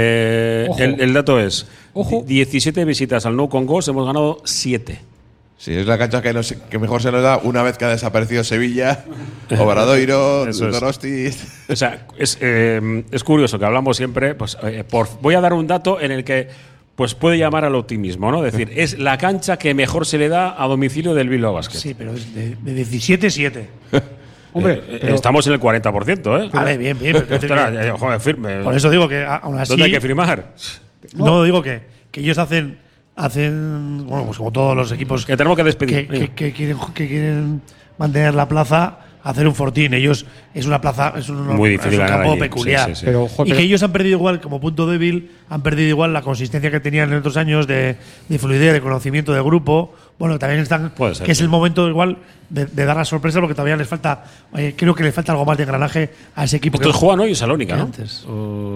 S1: El dato es: 17 visitas al Nou Congost, hemos ganado 7.
S2: Sí, es la cancha que mejor se nos da una vez que ha desaparecido Sevilla, Obradoiro, Donosti.
S1: O sea, es curioso que hablamos siempre. Pues, voy a dar un dato en el que pues puede llamar al optimismo, ¿no? Es decir, es la cancha que mejor se le da a domicilio del Bilbao Basket.
S4: Sí, pero es de 17-7.
S1: Hombre, estamos en el 40%, ¿eh?
S4: Vale, bien.
S1: Joder, firme.
S4: Por eso digo que aún así.
S1: ¿Dónde hay que firmar?
S4: No, digo que ellos hacen, bueno, pues como todos los equipos
S1: que tenemos que despedir,
S4: que quieren mantener la plaza, hacer un fortín. Ellos es una plaza,
S1: muy difícil,
S4: es un campo
S1: allí.
S4: peculiar.
S1: Sí.
S4: Y que ellos han perdido igual, como punto débil, han perdido igual la consistencia que tenían en otros años de fluidez, de conocimiento de grupo. Bueno, también están, que es el momento igual de dar la sorpresa, porque todavía les falta, creo que les falta algo más de engranaje a ese equipo.
S1: Estos juegan hoy en Salónica, ¿no?
S4: Antes.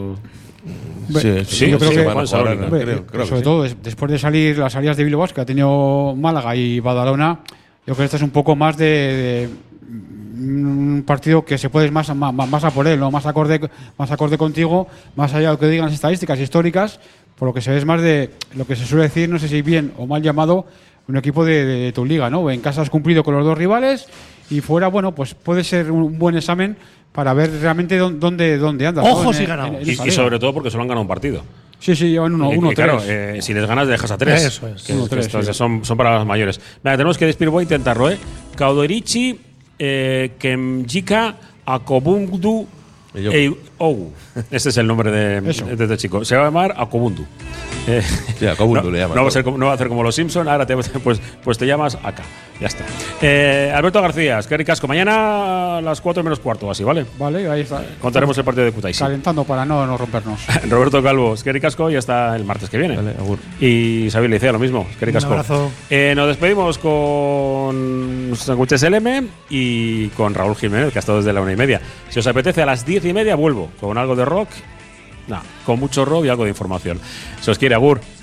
S3: Sí, yo creo que sobre todo después de salir las salidas de Bilbao, que ha tenido Málaga y Badalona, yo creo que este es un poco más de un partido que se puede ir más a por él, ¿no? más acorde contigo, más allá de lo que digan las estadísticas históricas, por lo que se ve es más de lo que se suele decir, no sé si bien o mal llamado, un equipo de tu liga, ¿no? En casa has cumplido con los 2 rivales y fuera, bueno, pues puede ser un buen examen para ver realmente dónde andas.
S4: Ojo si ganamos.
S1: Y sobre todo porque solo han ganado un partido.
S3: Sí, llevan 1-3.
S1: Claro, si les ganas, dejas a 3.
S4: Eso es.
S1: Estos son para las mayores. Venga, tenemos que despedir, voy a intentarlo, ¿eh? Kauderichi, Kemjika, Akobundu. Este es el nombre de este chico. Se va a llamar Akobundu.
S2: Sí, Akobundu le llaman.
S1: No va a hacer como los Simpson. Ahora pues te llamas acá. Ya está. Alberto García, Eskerrik asko. Mañana a las 4 menos cuarto, así, ¿vale?
S3: Vale, ahí está.
S1: Contaremos el partido de Kutaisi.
S3: Calentando para no rompernos.
S1: Roberto Calvo, Eskerrik asko, y hasta el martes que viene.
S2: Vale, agur.
S1: Y Xavier Licea, lo mismo. Eskerrik asko.
S4: Un abrazo.
S1: Nos despedimos con Sándwiches LM y con Raúl Jiménez, que ha estado desde la 1:30. Si os apetece, a las 10:30 vuelvo con algo de rock. Con mucho rock y algo de información. Se os quiere, agur.